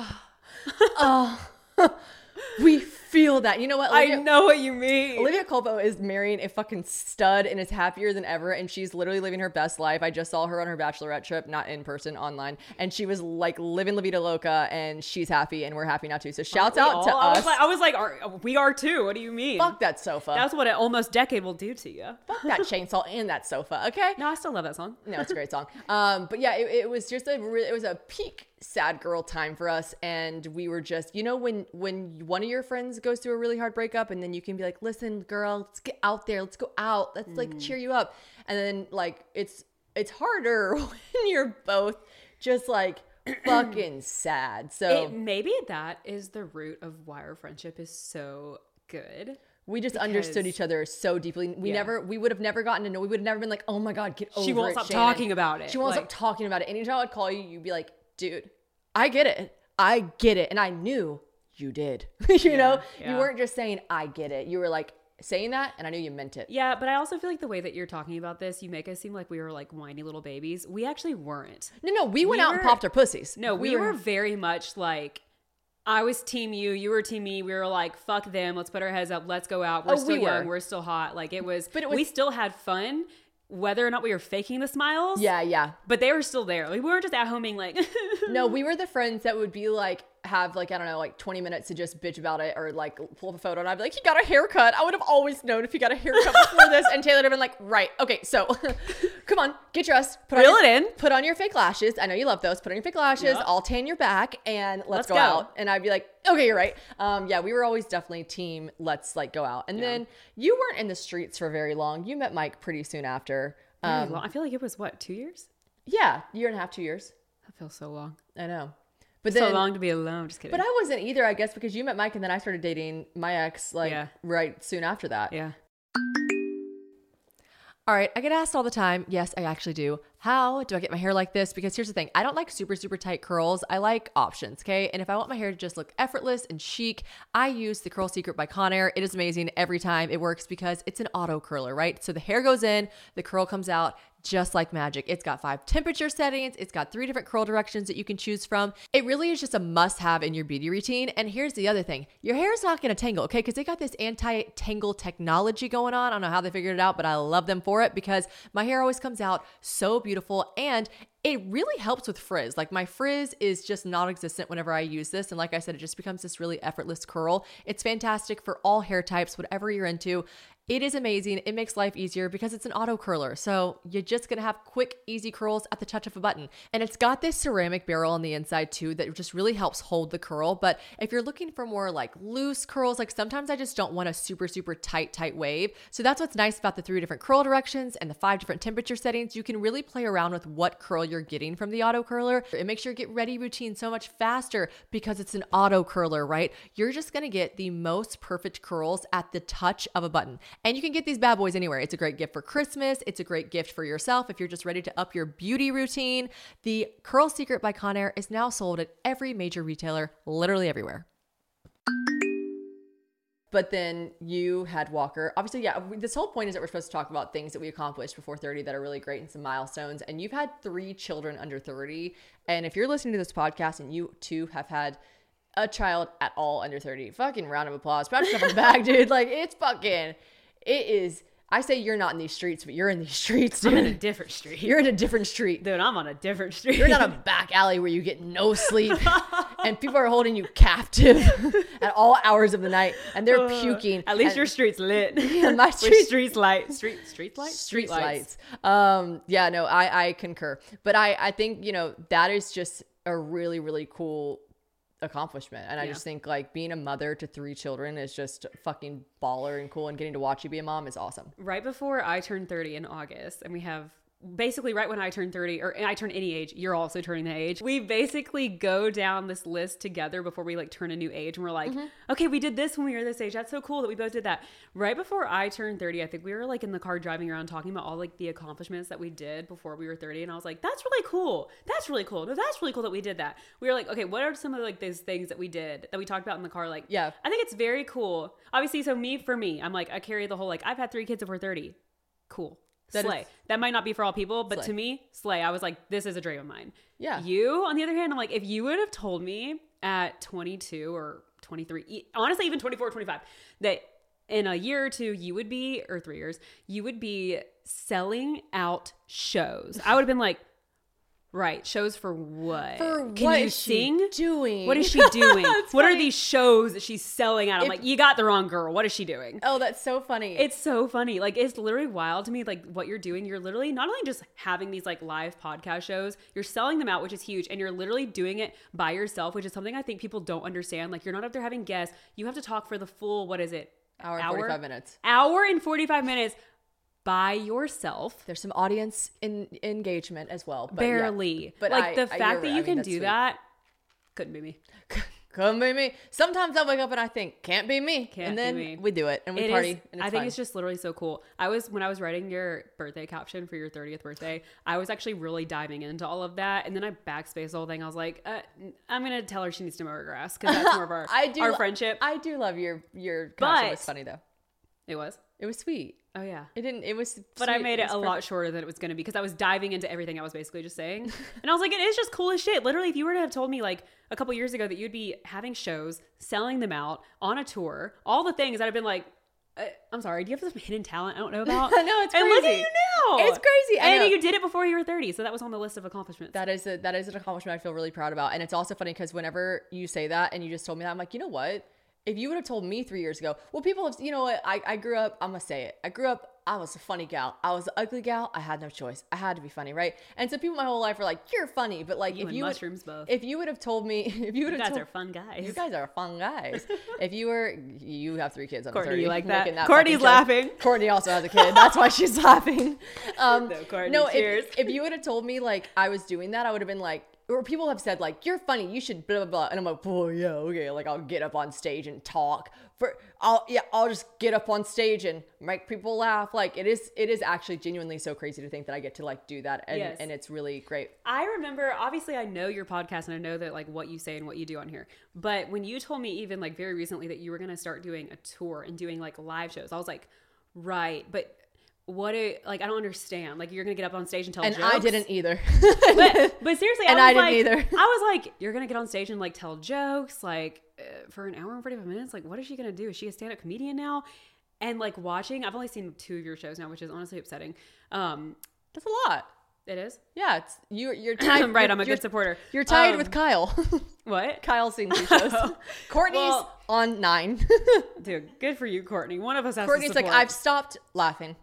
We feel that. You know what? I know what you mean. Olivia Culpo is marrying a fucking stud and is happier than ever. And she's literally living her best life. I just saw her on her bachelorette trip, not in person, online. And she was like living La Vida Loca, and she's happy, and we're happy now too. So shouts out to us. I was like, we are too. What do you mean? Fuck that sofa. That's what an almost decade will do to you. Fuck that chainsaw and that sofa. Okay. No, I still love that song. No, it's a great song. But yeah, it was just it was a peak sad girl time for us. And we were just, you know, when one of your friends goes through a really hard breakup, and then you can be like, listen, girl, let's get out there. Let's go out. Let's like cheer you up. And then like, it's harder when you're both just like fucking sad. So maybe that is the root of why our friendship is so good. we just understood each other so deeply. We would have never gotten to know. We would have never been like, oh my God, get over it. She won't stop Shannon. talking about it. She won't stop talking about it. Anytime I'd call you, you'd be like, dude, I get it. And I knew you did. you know, you weren't just saying, I get it. You were like saying that, and I knew you meant it. Yeah, but I also feel like the way that you're talking about this, you make us seem like we were like whiny little babies. We actually weren't. No, we went out and popped our pussies. No, we were very much like, I was team you were team me. We were like, fuck them. Let's put our heads up. Let's go out. We're still young. We're still hot. Like it was, we still had fun. Whether or not we were faking the smiles. Yeah. But they were still there. Like, we weren't just at home being like. No, we were the friends that would be like, have like, I don't know, like 20 minutes to just bitch about it, or like pull up a photo, and I'd be like, he got a haircut. I would have always known if he got a haircut before this. And Taylor would have been like, right. Okay, so come on, get dressed. Reel it in. Put on your fake lashes. I know you love those. Put on your fake lashes. Yep. I'll tan your back, and let's go out. And I'd be like, okay, you're right. Yeah, we were always definitely team, let's like go out. And then you weren't in the streets for very long. You met Mike pretty soon after. I feel like it was 2 years? Yeah, year and a half, 2 years. That feels so long. I know. But then, so long to be alone. Just kidding. But I wasn't either, I guess, because you met Mike, and then I started dating my ex right soon after that. Yeah. All right, I get asked all the time. Yes, I actually do. How do I get my hair like this? Because here's the thing. I don't like super, super tight curls. I like options, okay? And if I want my hair to just look effortless and chic, I use the Curl Secret by Conair. It is amazing every time. It works because it's an auto curler, right? So the hair goes in, the curl comes out just like magic. It's got 5 temperature settings. It's got 3 different curl directions that you can choose from. It really is just a must-have in your beauty routine. And here's the other thing. Your hair is not going to tangle, okay? Because they got this anti-tangle technology going on. I don't know how they figured it out, but I love them for it because my hair always comes out so beautiful, and it really helps with frizz. Like my frizz is just non-existent whenever I use this. And like I said, it just becomes this really effortless curl. It's fantastic for all hair types, whatever you're into. It is amazing. It makes life easier because it's an auto curler. So you're just going to have quick, easy curls at the touch of a button. And it's got this ceramic barrel on the inside too that just really helps hold the curl. But if you're looking for more like loose curls, like sometimes I just don't want a super, super tight wave. So that's what's nice about the 3 different curl directions and the 5 different temperature settings. You can really play around with what curl you're getting from the auto curler. It makes your get ready routine so much faster because it's an auto curler, right? You're just going to get the most perfect curls at the touch of a button. And you can get these bad boys anywhere. It's a great gift for Christmas. It's a great gift for yourself if you're just ready to up your beauty routine. The Curl Secret by Conair is now sold at every major retailer, literally everywhere. But then you had Walker. Obviously, yeah, this whole point is that we're supposed to talk about things that we accomplished before 30 that are really great and some milestones. And you've had 3 children under 30. And if you're listening to this podcast and you too have had a child at all under 30, fucking round of applause. Pat yourself on the back, dude. Like, it is. I say you're not in these streets, but you're in these streets, dude. I'm in a different street. You're in a different street. Dude, I'm on a different street. You're not a back alley where you get no sleep and people are holding you captive at all hours of the night and they're puking. At least your street's lit. Yeah, my With street. streets light. Street lights? Street lights. Yeah, no, I concur. But I think, that is just a really, really cool accomplishment. And I just think like being a mother to 3 children is just fucking baller and cool, and getting to watch you be a mom is awesome. Right before I turned 30 in August, and we have basically right when I turned 30, or I turn any age, you're also turning the age. We basically go down this list together before we like turn a new age, and we're like, okay, we did this when we were this age. That's so cool that we both did that. Right before I turned 30, I think we were like in the car driving around talking about all like the accomplishments that we did before we were 30, and I was like, that's really cool. That's really cool. No, that's really cool that we did that. We were like, okay, what are some of like those things that we did that we talked about in the car? Like, yeah, I think it's very cool. Obviously, so for me, I'm like, I carry the whole like, I've had 3 kids before 30. Cool. Slay. That might not be for all people, but to me, slay. I was like, this is a dream of mine. Yeah. You, on the other hand, I'm like, if you would have told me at 22 or 23, honestly, even 24 or 25, that in a year or 2, you would be, or 3 years, you would be selling out shows. I would have been like, right, shows for what? Can what you is sing? She doing? What is she doing? What funny. are these shows that she's selling out? I'm like, you got the wrong girl. What is she doing? Oh, that's so funny. It's so funny. Like, it's literally wild to me, like, what you're doing. You're literally not only just having these, like, live podcast shows, you're selling them out, which is huge, and you're literally doing it by yourself, which is something I think people don't understand. Like, you're not up there having guests. You have to talk for the full, what is it? Hour and 45 minutes. Hour and 45 minutes by yourself. There's some audience engagement as well. But barely. Yeah. But like, the fact that you can do sweet. that, couldn't be me. Couldn't be me. Sometimes I wake up and I think, can't be me. And then we do it and we party. And it's I think fun. it's just literally so cool. When I was writing your birthday caption for your 30th birthday, I was actually really diving into all of that. And then I backspaced the whole thing. I was like, I'm going to tell her she needs to mow her grass, because that's more of our friendship. I do love your caption. Was funny though. It was sweet. Oh yeah. It was But sweet. I made it a lot shorter than it was going to be, because I was diving into everything I was basically just saying. And I was like, it is just cool as shit. Literally, if you were to have told me like a couple years ago that you'd be having shows, selling them out, on a tour, all the things, I'd have been like, I'm sorry, do you have some hidden talent I don't know about? I know, it's crazy. And look at you now. It's crazy. I know. And you did it before you were 30. So that was on the list of accomplishments. That is an accomplishment I feel really proud about. And it's also funny because whenever you say that and you just told me that, I'm like, you know what? If you would have told me 3 years ago, well, people have, you know what? I grew up, I'm going to say it. I was a funny gal. I was an ugly gal. I had no choice. I had to be funny, right? And so people my whole life are like, you're funny. But like, if you would have told me, you guys are fun guys. You guys are fun guys. You have 3 kids. Courtney, 30, you like that? Courtney's laughing. Courtney also has a kid. That's why she's laughing. No, cheers. If you would have told me like I was doing that, I would have been like, or people have said like, you're funny, you should blah, blah, blah. And I'm like, oh yeah, okay. Like I'll get up on stage and talk I'll just get up on stage and make people laugh. Like it is actually genuinely so crazy to think that I get to like do that. And it's really great. I remember, obviously I know your podcast and I know that like what you say and what you do on here. But when you told me even like very recently that you were going to start doing a tour and doing like live shows, I was like, right. But I don't understand. Like you're gonna get up on stage and tell jokes. And I didn't either. but seriously, I didn't either. I was like, you're gonna get on stage and like tell jokes like for an hour and 45 minutes. Like, what is she gonna do? Is she a stand-up comedian now? And like watching, I've only seen 2 of your shows now, which is honestly upsetting. That's a lot. It is. Yeah, it's you're tied. Right, I'm a good supporter. You're tied with Kyle. What? Kyle's seen 2 shows. Courtney's on 9. Dude, good for you, Courtney. One of us has Courtney's to support. like, I've stopped laughing.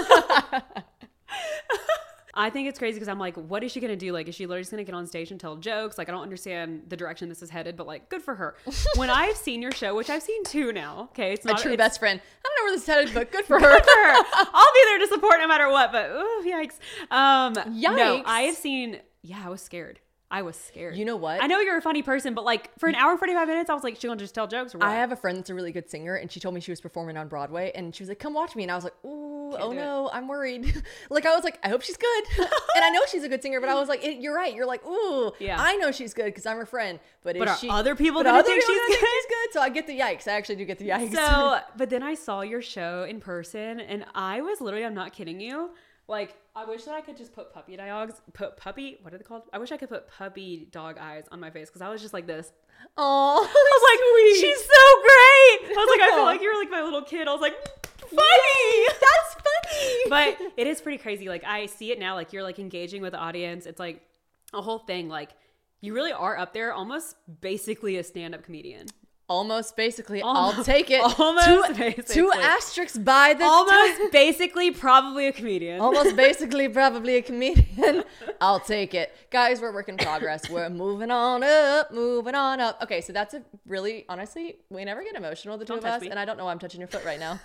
I think it's crazy because I'm like, what is she going to do? Like, is she literally just going to get on stage and tell jokes? Like, I don't understand the direction this is headed, but like, good for her. When I've seen your show, which I've seen 2 now, okay, it's not a true best friend. I don't know where this is headed, but good for her. Good for her. I'll be there to support no matter what, but ooh, yikes. Yikes. No, I have seen, I was scared. You know what? I know you're a funny person, but like for an hour and 45 minutes, I was like, she gonna just tell jokes or what? I have a friend that's a really good singer, and she told me she was performing on Broadway, and she was like, come watch me. And I was like, ooh. ooh, Can't oh do no, I'm worried. Like, I was like, I hope she's good. And I know she's a good singer, but I was like, you're right. You're like, ooh, Yeah. I know she's good because I'm her friend. But But is are she, other people but gonna other think people she's gonna good? she's good? So I get the yikes. I actually do get the yikes. So, but then I saw your show in person, and I was literally, I'm not kidding you. Like, I wish that I could just put what are they called? I wish I could put puppy dog eyes on my face because I was just like this. Oh, I was like, she's so great. I was like, I feel like you were like my little kid. I was like, funny. that's funny. But it is pretty crazy. Like, I see it now. Like, you're like engaging with the audience. It's like a whole thing. Like, you really are up there, almost basically a stand-up comedian. Almost basically, I'll take it. Almost two basically. asterisks by the Almost basically probably a comedian. Almost basically probably a comedian. I'll take it. Guys, we're work in progress. We're moving on up. Okay, so that's a really, honestly, we never get emotional, the two Don't of touch us. me. And I don't know why I'm touching your foot right now.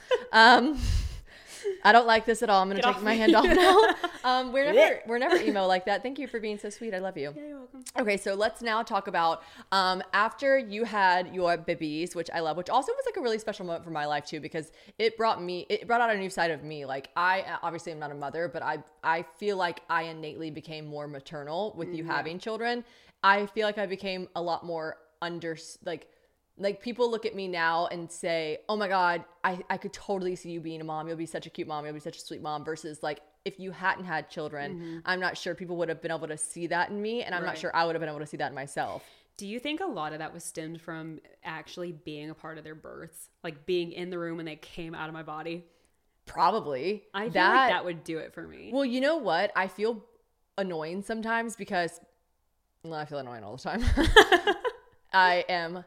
I don't like this at all. I'm going to Get take off my me. hand off now. We're never emo like that. Thank you for being so sweet. I love you. Yeah, you're welcome. Okay, so let's now talk about after you had your babies, which I love, which also was like a really special moment for my life too, because it brought out a new side of me. Like, I obviously am not a mother, but I feel like I innately became more maternal with you having children. I feel like I became a lot more like people look at me now and say, oh my God, I could totally see you being a mom. You'll be such a cute mom. You'll be such a sweet mom. Versus like, if you hadn't had children, I'm not sure people would have been able to see that in me. And I'm not Right. sure I would have been able to see that in myself. Do you think a lot of that was stemmed from actually being a part of their births? Like being in the room when they came out of my body? Probably. I feel like that would do it for me. Well, you know what? I feel annoying sometimes because, well, I feel annoying all the time. I am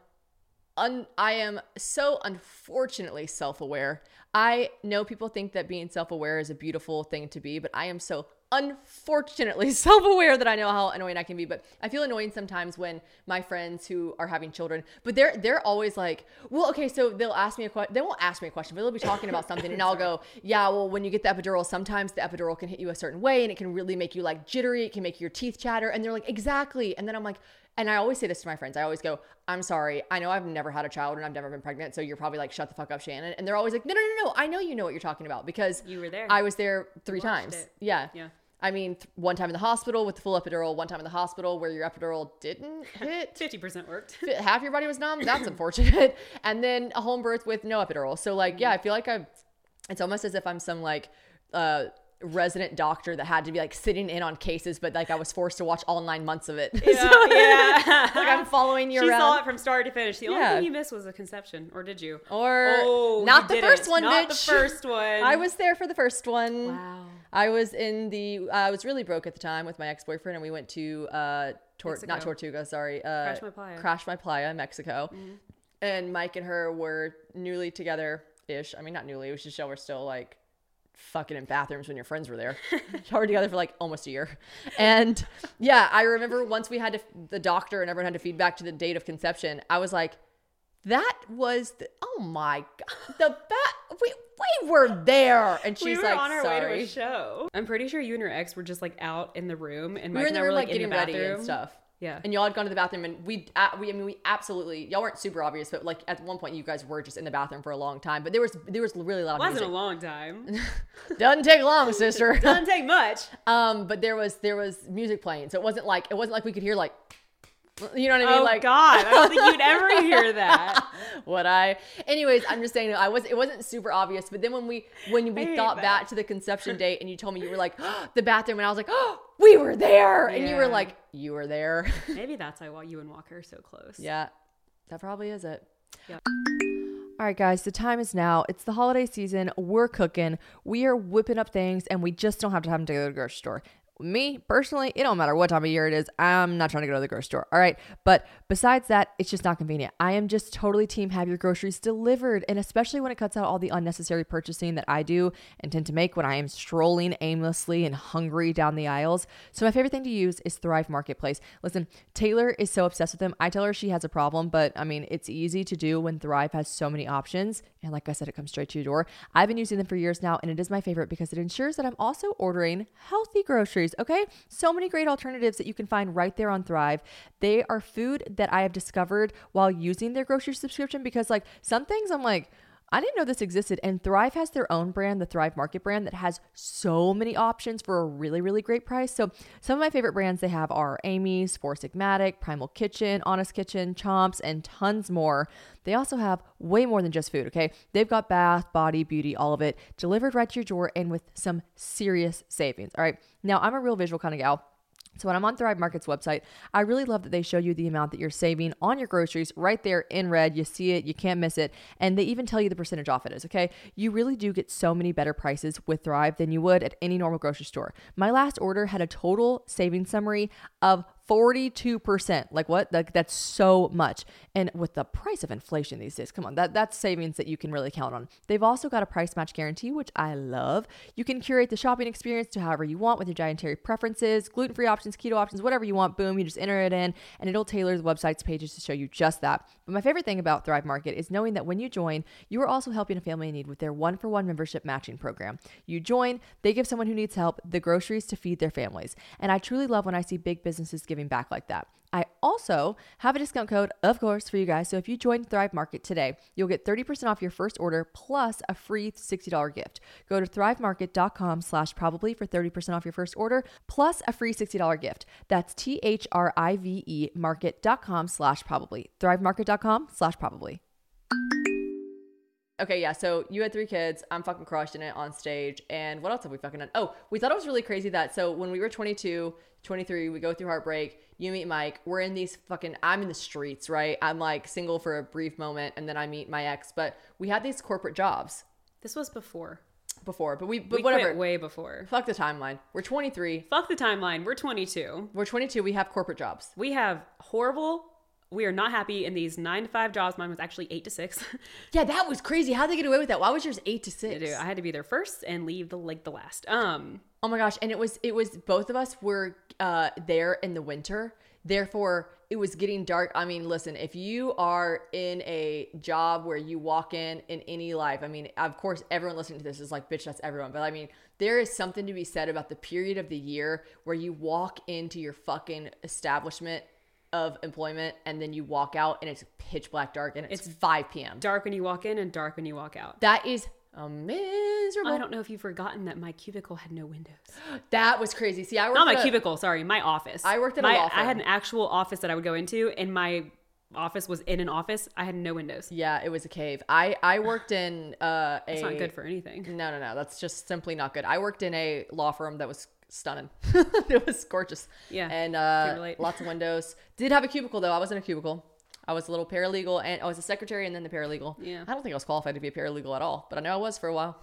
so unfortunately self-aware. I know people think that being self-aware is a beautiful thing to be, but I am so unfortunately self-aware that I know how annoying I can be. But I feel annoying sometimes when my friends who are having children, but they're always like, well, okay, so they'll ask me a question. They won't ask me a question, but they'll be talking about something and I'll go, yeah, well, when you get the epidural, sometimes the epidural can hit you a certain way and it can really make you like jittery. It can make your teeth chatter. And they're like, exactly. And then I'm like, and I always say this to my friends. I always go, I'm sorry. I know I've never had a child and I've never been pregnant. So you're probably like, shut the fuck up, Shannon. And they're always like, no. I know you know what you're talking about because You were there. I was there 3 watched times. it. Yeah. Yeah. I mean, one time in the hospital with the full epidural, one time in the hospital where your epidural didn't hit. 50% worked. Half your body was numb. That's unfortunate. And then a home birth with no epidural. So like, yeah, I feel like it's almost as if I'm some like, resident doctor that had to be like sitting in on cases, but like I was forced to watch all 9 months of it. Yeah. Like I'm following you She around. saw it from start to finish. The only Yeah. thing you missed was a conception, or did you? Or not you the didn't. first one, Not bitch. the first one. I was there for the first one. Wow. I was I was really broke at the time with my ex-boyfriend and we went to not Tortuga, sorry. Crash My Playa, Mexico. Mm-hmm. And Mike and her were newly together-ish. I mean, not newly, it was just y'all were still like fucking in bathrooms when your friends were there. Y'all were together for like almost a year. And yeah, I remember once we had the doctor and everyone had to feed back to the date of conception, I was like, that was oh my God, we were there. And she's we were like, on our sorry. way to a show. I'm pretty sure you and your ex were just like out in the room, and We were Mike in and the I room were like in getting the ready bathroom and stuff. Yeah. And y'all had gone to the bathroom and we absolutely, y'all weren't super obvious, but like at one point you guys were just in the bathroom for a long time, but there was really loud Wasn't music. a long time. Doesn't take long, sister. Doesn't take much. But there was music playing. So it wasn't like we could hear like, you know what I mean? Oh like, God, I don't think you'd ever hear that. Anyways, I'm just saying it wasn't super obvious, but then when we thought that. back to the conception date and you told me you were like, the bathroom, and I was like, oh, we were there. And you were Yeah. like, you were there. Maybe that's why you and Walker are so close. Yeah, that probably is it. Yep. All right, guys, the time is now. It's the holiday season. We're cooking. We are whipping up things, and we just don't have time to go to the grocery store. Me, personally, it don't matter what time of year it is. I'm not trying to go to the grocery store. All right. But besides that, it's just not convenient. I am just totally team have your groceries delivered. And especially when it cuts out all the unnecessary purchasing that I do and tend to make when I am strolling aimlessly and hungry down the aisles. So my favorite thing to use is Thrive Marketplace. Listen, Taylor is so obsessed with them. I tell her she has a problem, but I mean, it's easy to do when Thrive has so many options. And like I said, it comes straight to your door. I've been using them for years now, and it is my favorite because it ensures that I'm also ordering healthy groceries. Okay. So many great alternatives that you can find right there on Thrive. They are food that I have discovered while using their grocery subscription because like some things I'm like, I didn't know this existed, and Thrive has their own brand, the Thrive Market brand, that has so many options for a really, really great price. So some of my favorite brands they have are Amy's, Four Sigmatic, Primal Kitchen, Honest Kitchen, Chomps, and tons more. They also have way more than just food, okay? They've got bath, body, beauty, all of it delivered right to your door and with some serious savings, all right? Now, I'm a real visual kind of gal. So when I'm on Thrive Market's website, I really love that they show you the amount that you're saving on your groceries right there in red. You see it, you can't miss it. And they even tell you the percentage off it is, okay? You really do get so many better prices with Thrive than you would at any normal grocery store. My last order had a total savings summary of 42%. Like what? That's so much. And with the price of inflation these days, come on, that's savings that you can really count on. They've also got a price match guarantee, which I love. You can curate the shopping experience to however you want with your dietary preferences, gluten-free options, keto options, whatever you want. Boom, you just enter it in and it'll tailor the website's pages to show you just that. But my favorite thing about Thrive Market is knowing that when you join, you are also helping a family in need with their 1-for-1 membership matching program. You join, they give someone who needs help the groceries to feed their families. And I truly love when I see big businesses giving back like that. I also have a discount code, of course, for you guys. So if you join Thrive Market today, you'll get 30% off your first order plus a free $60 gift. Go to thrivemarket.com/probably for 30% off your first order plus a free $60 gift. That's THRIVE market.com/probably. thrivemarket.com/probably. Okay, yeah, so you had 3 kids. I'm fucking crushing it on stage. And what else have we fucking done? Oh, we thought it was really crazy that, so when we were 22, 23, we go through heartbreak, you meet Mike, we're in these fucking, I'm in the streets, right? I'm like single for a brief moment and then I meet my ex, but we had these corporate jobs. This was before, but we whatever. Quit way before. Fuck the timeline. We're 23. Fuck the timeline. We're 22. We're 22. We have corporate jobs. We have horrible. We are not happy in these 9-to-5 jobs. Mine was actually 8-to-6. Yeah, that was crazy. How'd they get away with that? Why was yours 8-to-6? I had to be there first and leave the last. Oh my gosh. And it was both of us were there in the winter. Therefore, it was getting dark. I mean, listen, if you are in a job where you walk in any life, I mean, of course, everyone listening to this is like, bitch, that's everyone. But I mean, there is something to be said about the period of the year where you walk into your fucking establishment of employment and then you walk out and it's pitch black dark and it's 5 p.m. Dark when you walk in and dark when you walk out. That is miserable. I don't know if you've forgotten that my cubicle had no windows. That was crazy. See, I worked not my cubicle, sorry, my office. I worked at a law firm. I had an actual office that I would go into, and my office was in an office. I had no windows. Yeah, it was a cave. I worked in It's not good for anything. No. That's just simply not good. I worked in a law firm that was stunning. It was gorgeous. Yeah. And lots of windows. Did have a cubicle though. I was in a cubicle. I was a little paralegal and I was a secretary and then the paralegal. Yeah. I don't think I was qualified to be a paralegal at all, but I know I was for a while.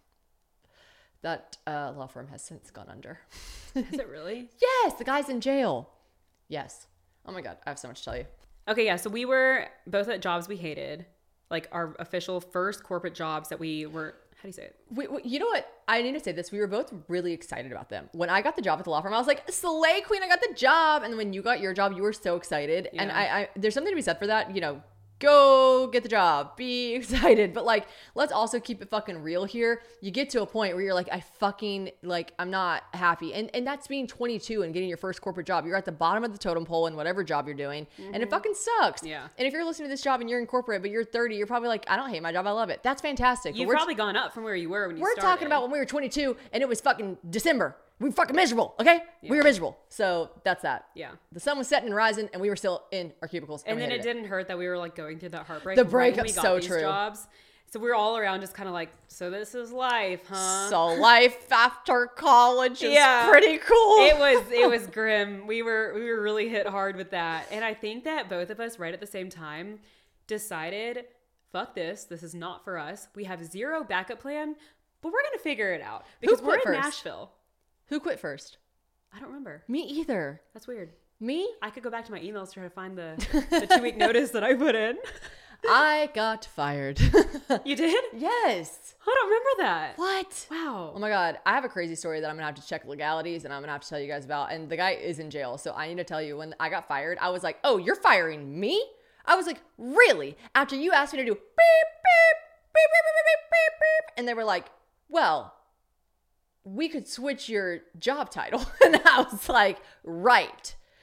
That law firm has since gone under. Is it really? Yes, the guy's in jail. Yes. Oh my God, I have so much to tell you. Okay, yeah. So we were both at jobs we hated, like our official first corporate jobs that we were. How do you say it? You know what? I need to say this. We were both really excited about them. When I got the job at the law firm, I was like, Slay Queen, I got the job. And when you got your job, you were so excited. Yeah. And I there's something to be said for that, you know, go get the job, be excited. But like, let's also keep it fucking real here. You get to a point where you're like, I'm not happy. And that's being 22 and getting your first corporate job. You're at the bottom of the totem pole in whatever job you're doing. Mm-hmm. And it fucking sucks. Yeah. And if you're listening to this job and you're in corporate, but you're 30, you're probably like, I don't hate my job. I love it. That's fantastic. You've probably gone up from where you were when you started. We're talking about when we were 22 and it was fucking December. We were fucking miserable, okay? Yeah. We were miserable. So that's that. Yeah. The sun was setting and rising and we were still in our cubicles. And then it didn't hurt that we were like going through that heartbreak. The breakup's so true. Jobs. So we were all around just kind of like, so this is life, huh? So life after college is pretty cool. It was grim. We were really hit hard with that. And I think that both of us right at the same time decided, fuck this. This is not for us. We have zero backup plan, but we're going to figure it out because we're in Nashville. Who quit first? I don't remember. Me either. That's weird. Me? I could go back to my emails to try to find the 2-week notice that I put in. I got fired. You did? Yes. I don't remember that. What? Wow. Oh my God. I have a crazy story that I'm going to have to check legalities and I'm going to have to tell you guys about. And the guy is in jail. So I need to tell you, when I got fired, I was like, oh, you're firing me? I was like, really? After you asked me to do beep, beep, beep, beep, beep, beep, beep, beep. And they were like, well, we could switch your job title. And I was like, right.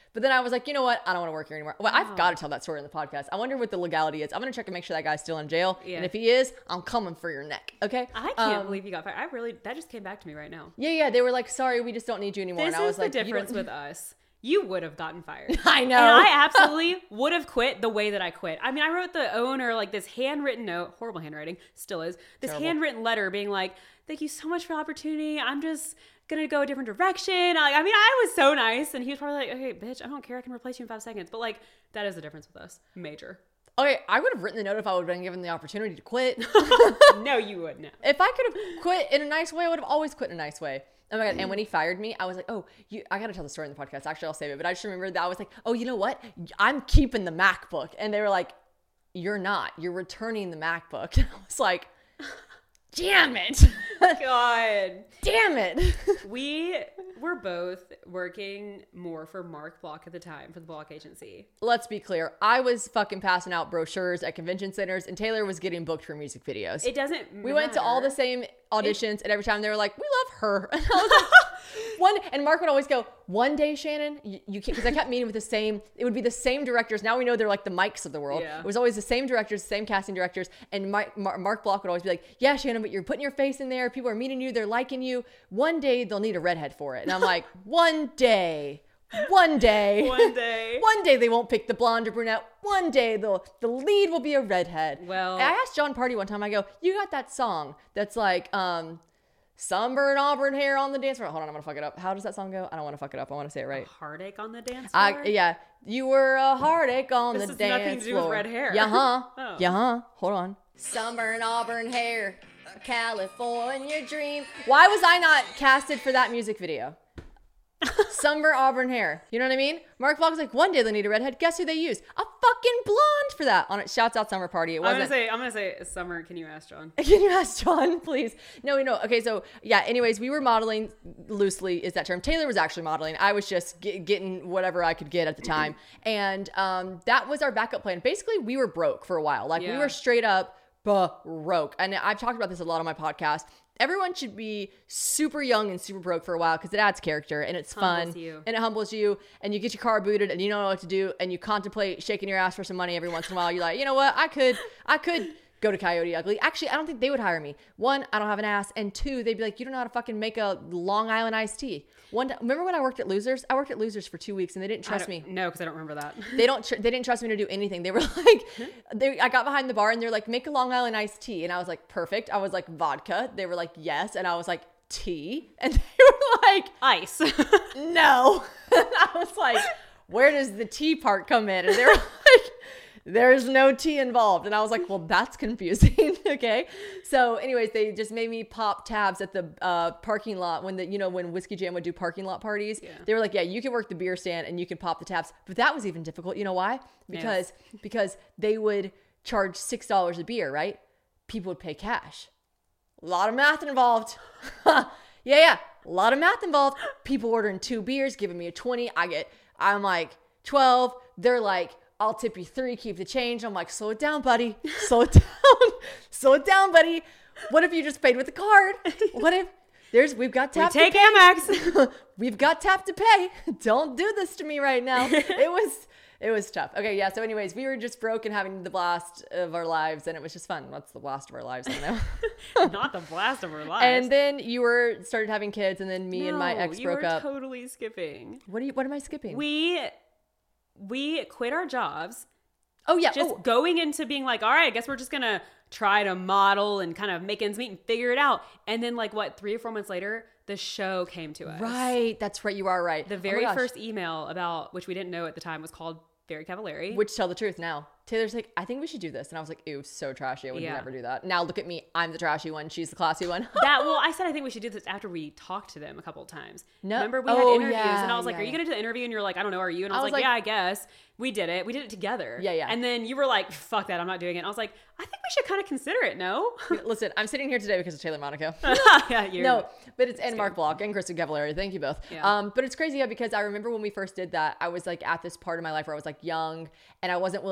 But then I was like, you know what? I don't want to work here anymore. Well, I've got to tell that story in the podcast. I wonder what the legality is. I'm going to check and make sure that guy's still in jail. Yeah. And if he is, I'm coming for your neck. Okay? I can't believe you got fired. That just came back to me right now. Yeah. They were like, sorry, we just don't need you anymore. This and I was is like, the difference with us. You would have gotten fired. I know. And I absolutely would have quit the way that I quit. I mean, I wrote the owner like this handwritten note, horrible handwriting, still is, this handwritten letter being like, thank you so much for the opportunity. I'm just going to go a different direction. I mean, I was so nice. And he was probably like, okay, bitch, I don't care. I can replace you in 5 seconds. But like, that is the difference with us. Major. Okay, I would have written the note if I would have been given the opportunity to quit. No, you wouldn't. If I could have quit in a nice way, I would have always quit in a nice way. Oh my God. And when he fired me, I was like, oh, I got to tell the story in the podcast. Actually, I'll save it. But I just remember that I was like, oh, you know what? I'm keeping the MacBook. And they were like, you're not. You're returning the MacBook. And I was like, damn it. God. Damn it. We were both working more for Mark Block at the time, for the Block Agency. Let's be clear. I was fucking passing out brochures at convention centers, and Taylor was getting booked for music videos. It doesn't We went to all the same auditions, and every time they were like, we love her. And I was like, and Mark would always go, one day, Shannon, you can't, because I kept meeting with it would be the same directors. Now we know they're like the Mikes of the world. Yeah. It was always the same directors, the same casting directors. And Mark Block would always be like, yeah, Shannon, but you're putting your face in there. People are meeting you. They're liking you. One day they'll need a redhead for it. And I'm like, one day they won't pick the blonde or brunette. One day the lead will be a redhead. Well, I asked John Party one time, I go, you got that song that's like, sunburned auburn hair on the dance floor. Hold on, I'm gonna fuck it up. How does that song go? I don't want to fuck it up. I want to say it right. Heartache on the dance floor? Yeah. You were a heartache on This the has dance nothing to do floor. with red hair. Yeah-huh. Oh. Yeah-huh. Hold on. Sunburned auburn hair, California dream. Why was I not casted for that music video? Sunburned auburn hair. You know what I mean? Mark Block was like, one day they'll need a redhead. Guess who they used? A fucking blonde for that. On it. Shouts out Summer Party. It wasn't. I'm gonna say Summer. Can you ask John? Can you ask John, please? No. Okay, so yeah. Anyways, we were modeling loosely. Is that term? Taylor was actually modeling. I was just getting whatever I could get at the time, and that was our backup plan. Basically, we were broke for a while. Like we were straight up broke. And I've talked about this a lot on my podcast. Everyone should be super young and super broke for a while because it adds character and it's fun and it humbles you and you get your car booted and you don't know what to do and you contemplate shaking your ass for some money every once in a while. You're like, you know what? I could go to Coyote Ugly. Actually, I don't think they would hire me. One, I don't have an ass. And two, they'd be like, you don't know how to fucking make a Long Island iced tea. Remember when I worked at Losers? I worked at Losers for 2 weeks and they didn't trust me. No, because I don't remember that. They didn't trust me to do anything. They were like, I got behind the bar and they're like, make a Long Island iced tea. And I was like, perfect. I was like, vodka. They were like, yes. And I was like, tea. And they were like, ice. No. And I was like, where does the tea part come in? And they were like, there's no tea involved. And I was like, well, that's confusing. Okay. So anyways, they just made me pop tabs at the parking lot when when Whiskey Jam would do parking lot parties. Yeah. They were like, yeah, you can work the beer stand and you can pop the tabs. But that was even difficult. You know why? Because they would charge $6 a beer, right? People would pay cash. A lot of math involved. Yeah. A lot of math involved. People ordering 2 beers, giving me a 20. I'm like 12. They're like, I'll tip you 3, keep the change. I'm like, slow it down, buddy. Slow it down. Slow it down, buddy. What if you just paid with a card? What if we've got tap to pay. Take Amex. We've got tap to pay. Don't do this to me right now. It was tough. Okay, yeah. So anyways, we were just broke and having the blast of our lives and it was just fun. What's the blast of our lives? I don't know. Not the blast of our lives. And then you started having kids and then me and my ex broke up. You were totally skipping. What am I skipping? We quit our jobs. Oh, yeah. Just going into being like, all right, I guess we're just going to try to model and kind of make ends meet and figure it out. And then 3 or 4 months later, the show came to us. Right. That's right. You are right. The very first email which we didn't know at the time was called Very Cavallari. Which, tell the truth now. Taylor's like, I think we should do this. And I was like, ew, so trashy. I would never do that. Now look at me. I'm the trashy one. She's the classy one. I said I think we should do this after we talked to them a couple of times. No. Remember we had interviews and I was like, are you going to do the interview? And you're like, I don't know. Are you? And I was like, yeah, I guess. We did it. We did it together. Yeah. And then you were like, fuck that. I'm not doing it. And I was like, I think we should kind of consider it. No? Listen, I'm sitting here today because of Taylor Monaco. Yeah, but it's Mark Block and Kristen Cavallari. Thank you both. Yeah. But it's crazy because I remember when we first did that, I was like at this part of my life where I was like young and I wasn't willing to take a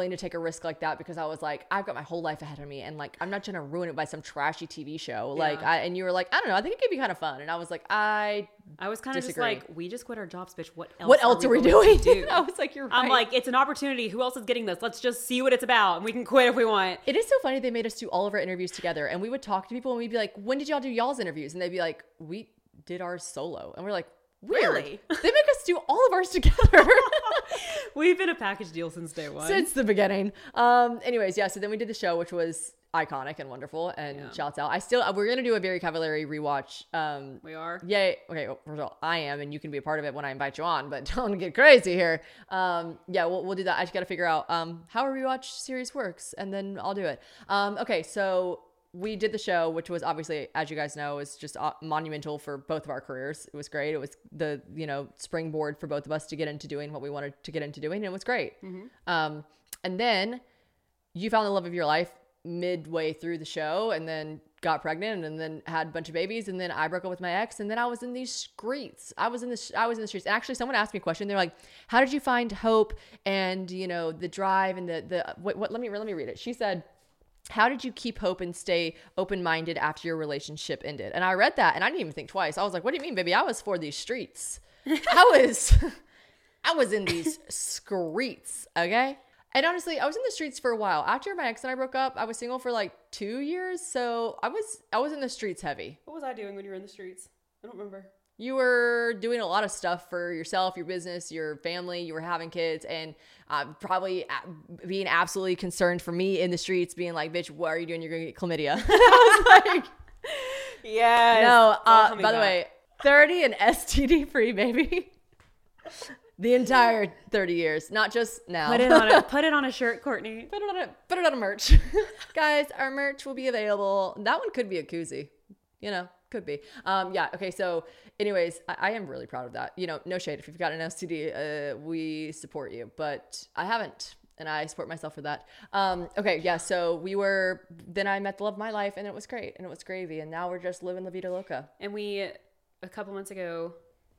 risk like that because I was like, I've got my whole life ahead of me, and like I'm not trying to ruin it by some trashy TV show. Like, and you were like, I don't know, I think it could be kind of fun, and I was like, I was kind of just like, we just quit our jobs, bitch. What else are we doing? I was like, you're right. I'm like, it's an opportunity. Who else is getting this? Let's just see what it's about, and we can quit if we want. It is so funny they made us do all of our interviews together, and we would talk to people, and we'd be like, when did y'all do y'all's interviews? And they'd be like, we did ours solo, and we're like, weird. Really? They make us do all of ours together. We've been a package deal since day one. Since the beginning. Anyways, yeah, so then we did the show, which was iconic and wonderful, and shouts out. We're going to do a Very Cavallari rewatch. We are? Yay. Okay, well, first of all, I am, and you can be a part of it when I invite you on, but don't get crazy here. Yeah, we'll do that. I just got to figure out how a rewatch series works, and then I'll do it. Okay, so we did the show, which was obviously, as you guys know, is just monumental for both of our careers. It was great. It was the, springboard for both of us to get into doing what we wanted to get into doing. And it was great. Mm-hmm. And then you found the love of your life midway through the show, and then got pregnant, and then had a bunch of babies. And then I broke up with my ex, and then I was in these streets. I was in the streets. And actually someone asked me a question. They're like, how did you find hope and, the drive and let me read it. She said, how did you keep hope and stay open-minded after your relationship ended? And I read that, and I didn't even think twice. I was like, what do you mean, baby? I was for these streets. I was in these streets, okay? And honestly, I was in the streets for a while. After my ex and I broke up, I was single for like 2 years. So I was in the streets heavy. What was I doing when you were in the streets? I don't remember. You were doing a lot of stuff for yourself, your business, your family. You were having kids, and probably being absolutely concerned for me in the streets, being like, bitch, what are you doing? You're going to get chlamydia. I was like, yes. No, by the way, 30 and STD free, baby. The entire 30 years, not just now. Put it on a shirt, Courtney. Put it on a merch. Guys, our merch will be available. That one could be a koozie. Could be. Yeah. Okay. So anyways, I am really proud of that. No shade. If you've got an STD, we support you, but I haven't, and I support myself for that. Okay. Yeah. So then I met the love of my life, and it was great, and it was gravy, and now we're just living La Vida Loca. And we, a couple months ago,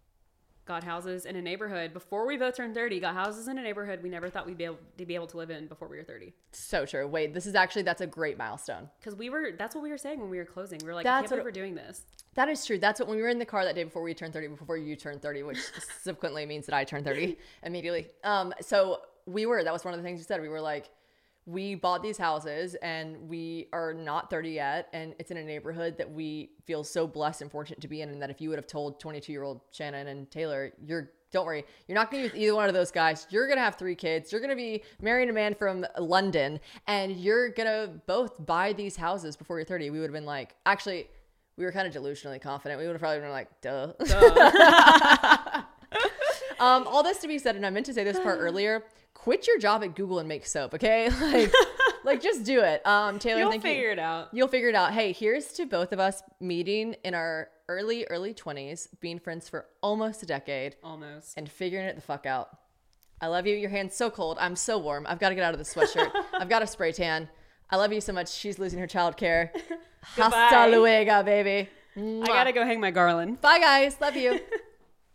got houses in a neighborhood before we both turned 30, got houses in a neighborhood we never thought we'd be able to live in before we were 30. So true. Wait, that's a great milestone. Because that's what we were saying when we were closing. We were like, I can't believe we're doing this. That is true. That's what, when we were in the car that day before we turned 30, before you turned 30, which subsequently means that I turned 30 immediately. So that was one of the things you said. We were like, we bought these houses, and we are not 30 yet, and it's in a neighborhood that we feel so blessed and fortunate to be in, and that if you would have told 22-year-old Shannon and Taylor, don't worry, you're not going to be with either one of those guys. You're going to have 3 kids. You're going to be marrying a man from London, and you're going to both buy these houses before you're 30. We would have been like, actually, we were kind of delusionally confident. We would have probably been like, duh. All this to be said, and I meant to say this part earlier, quit your job at Google and make soap, okay? Like just do it. Taylor, You'll figure it out. You'll figure it out. Hey, here's to both of us meeting in our early 20s, being friends for almost a decade. Almost. And figuring it the fuck out. I love you. Your hand's so cold. I'm so warm. I've got to get out of the sweatshirt. I've got a spray tan. I love you so much. She's losing her childcare. Hasta luego, baby. I got to go hang my garland. Bye, guys. Love you.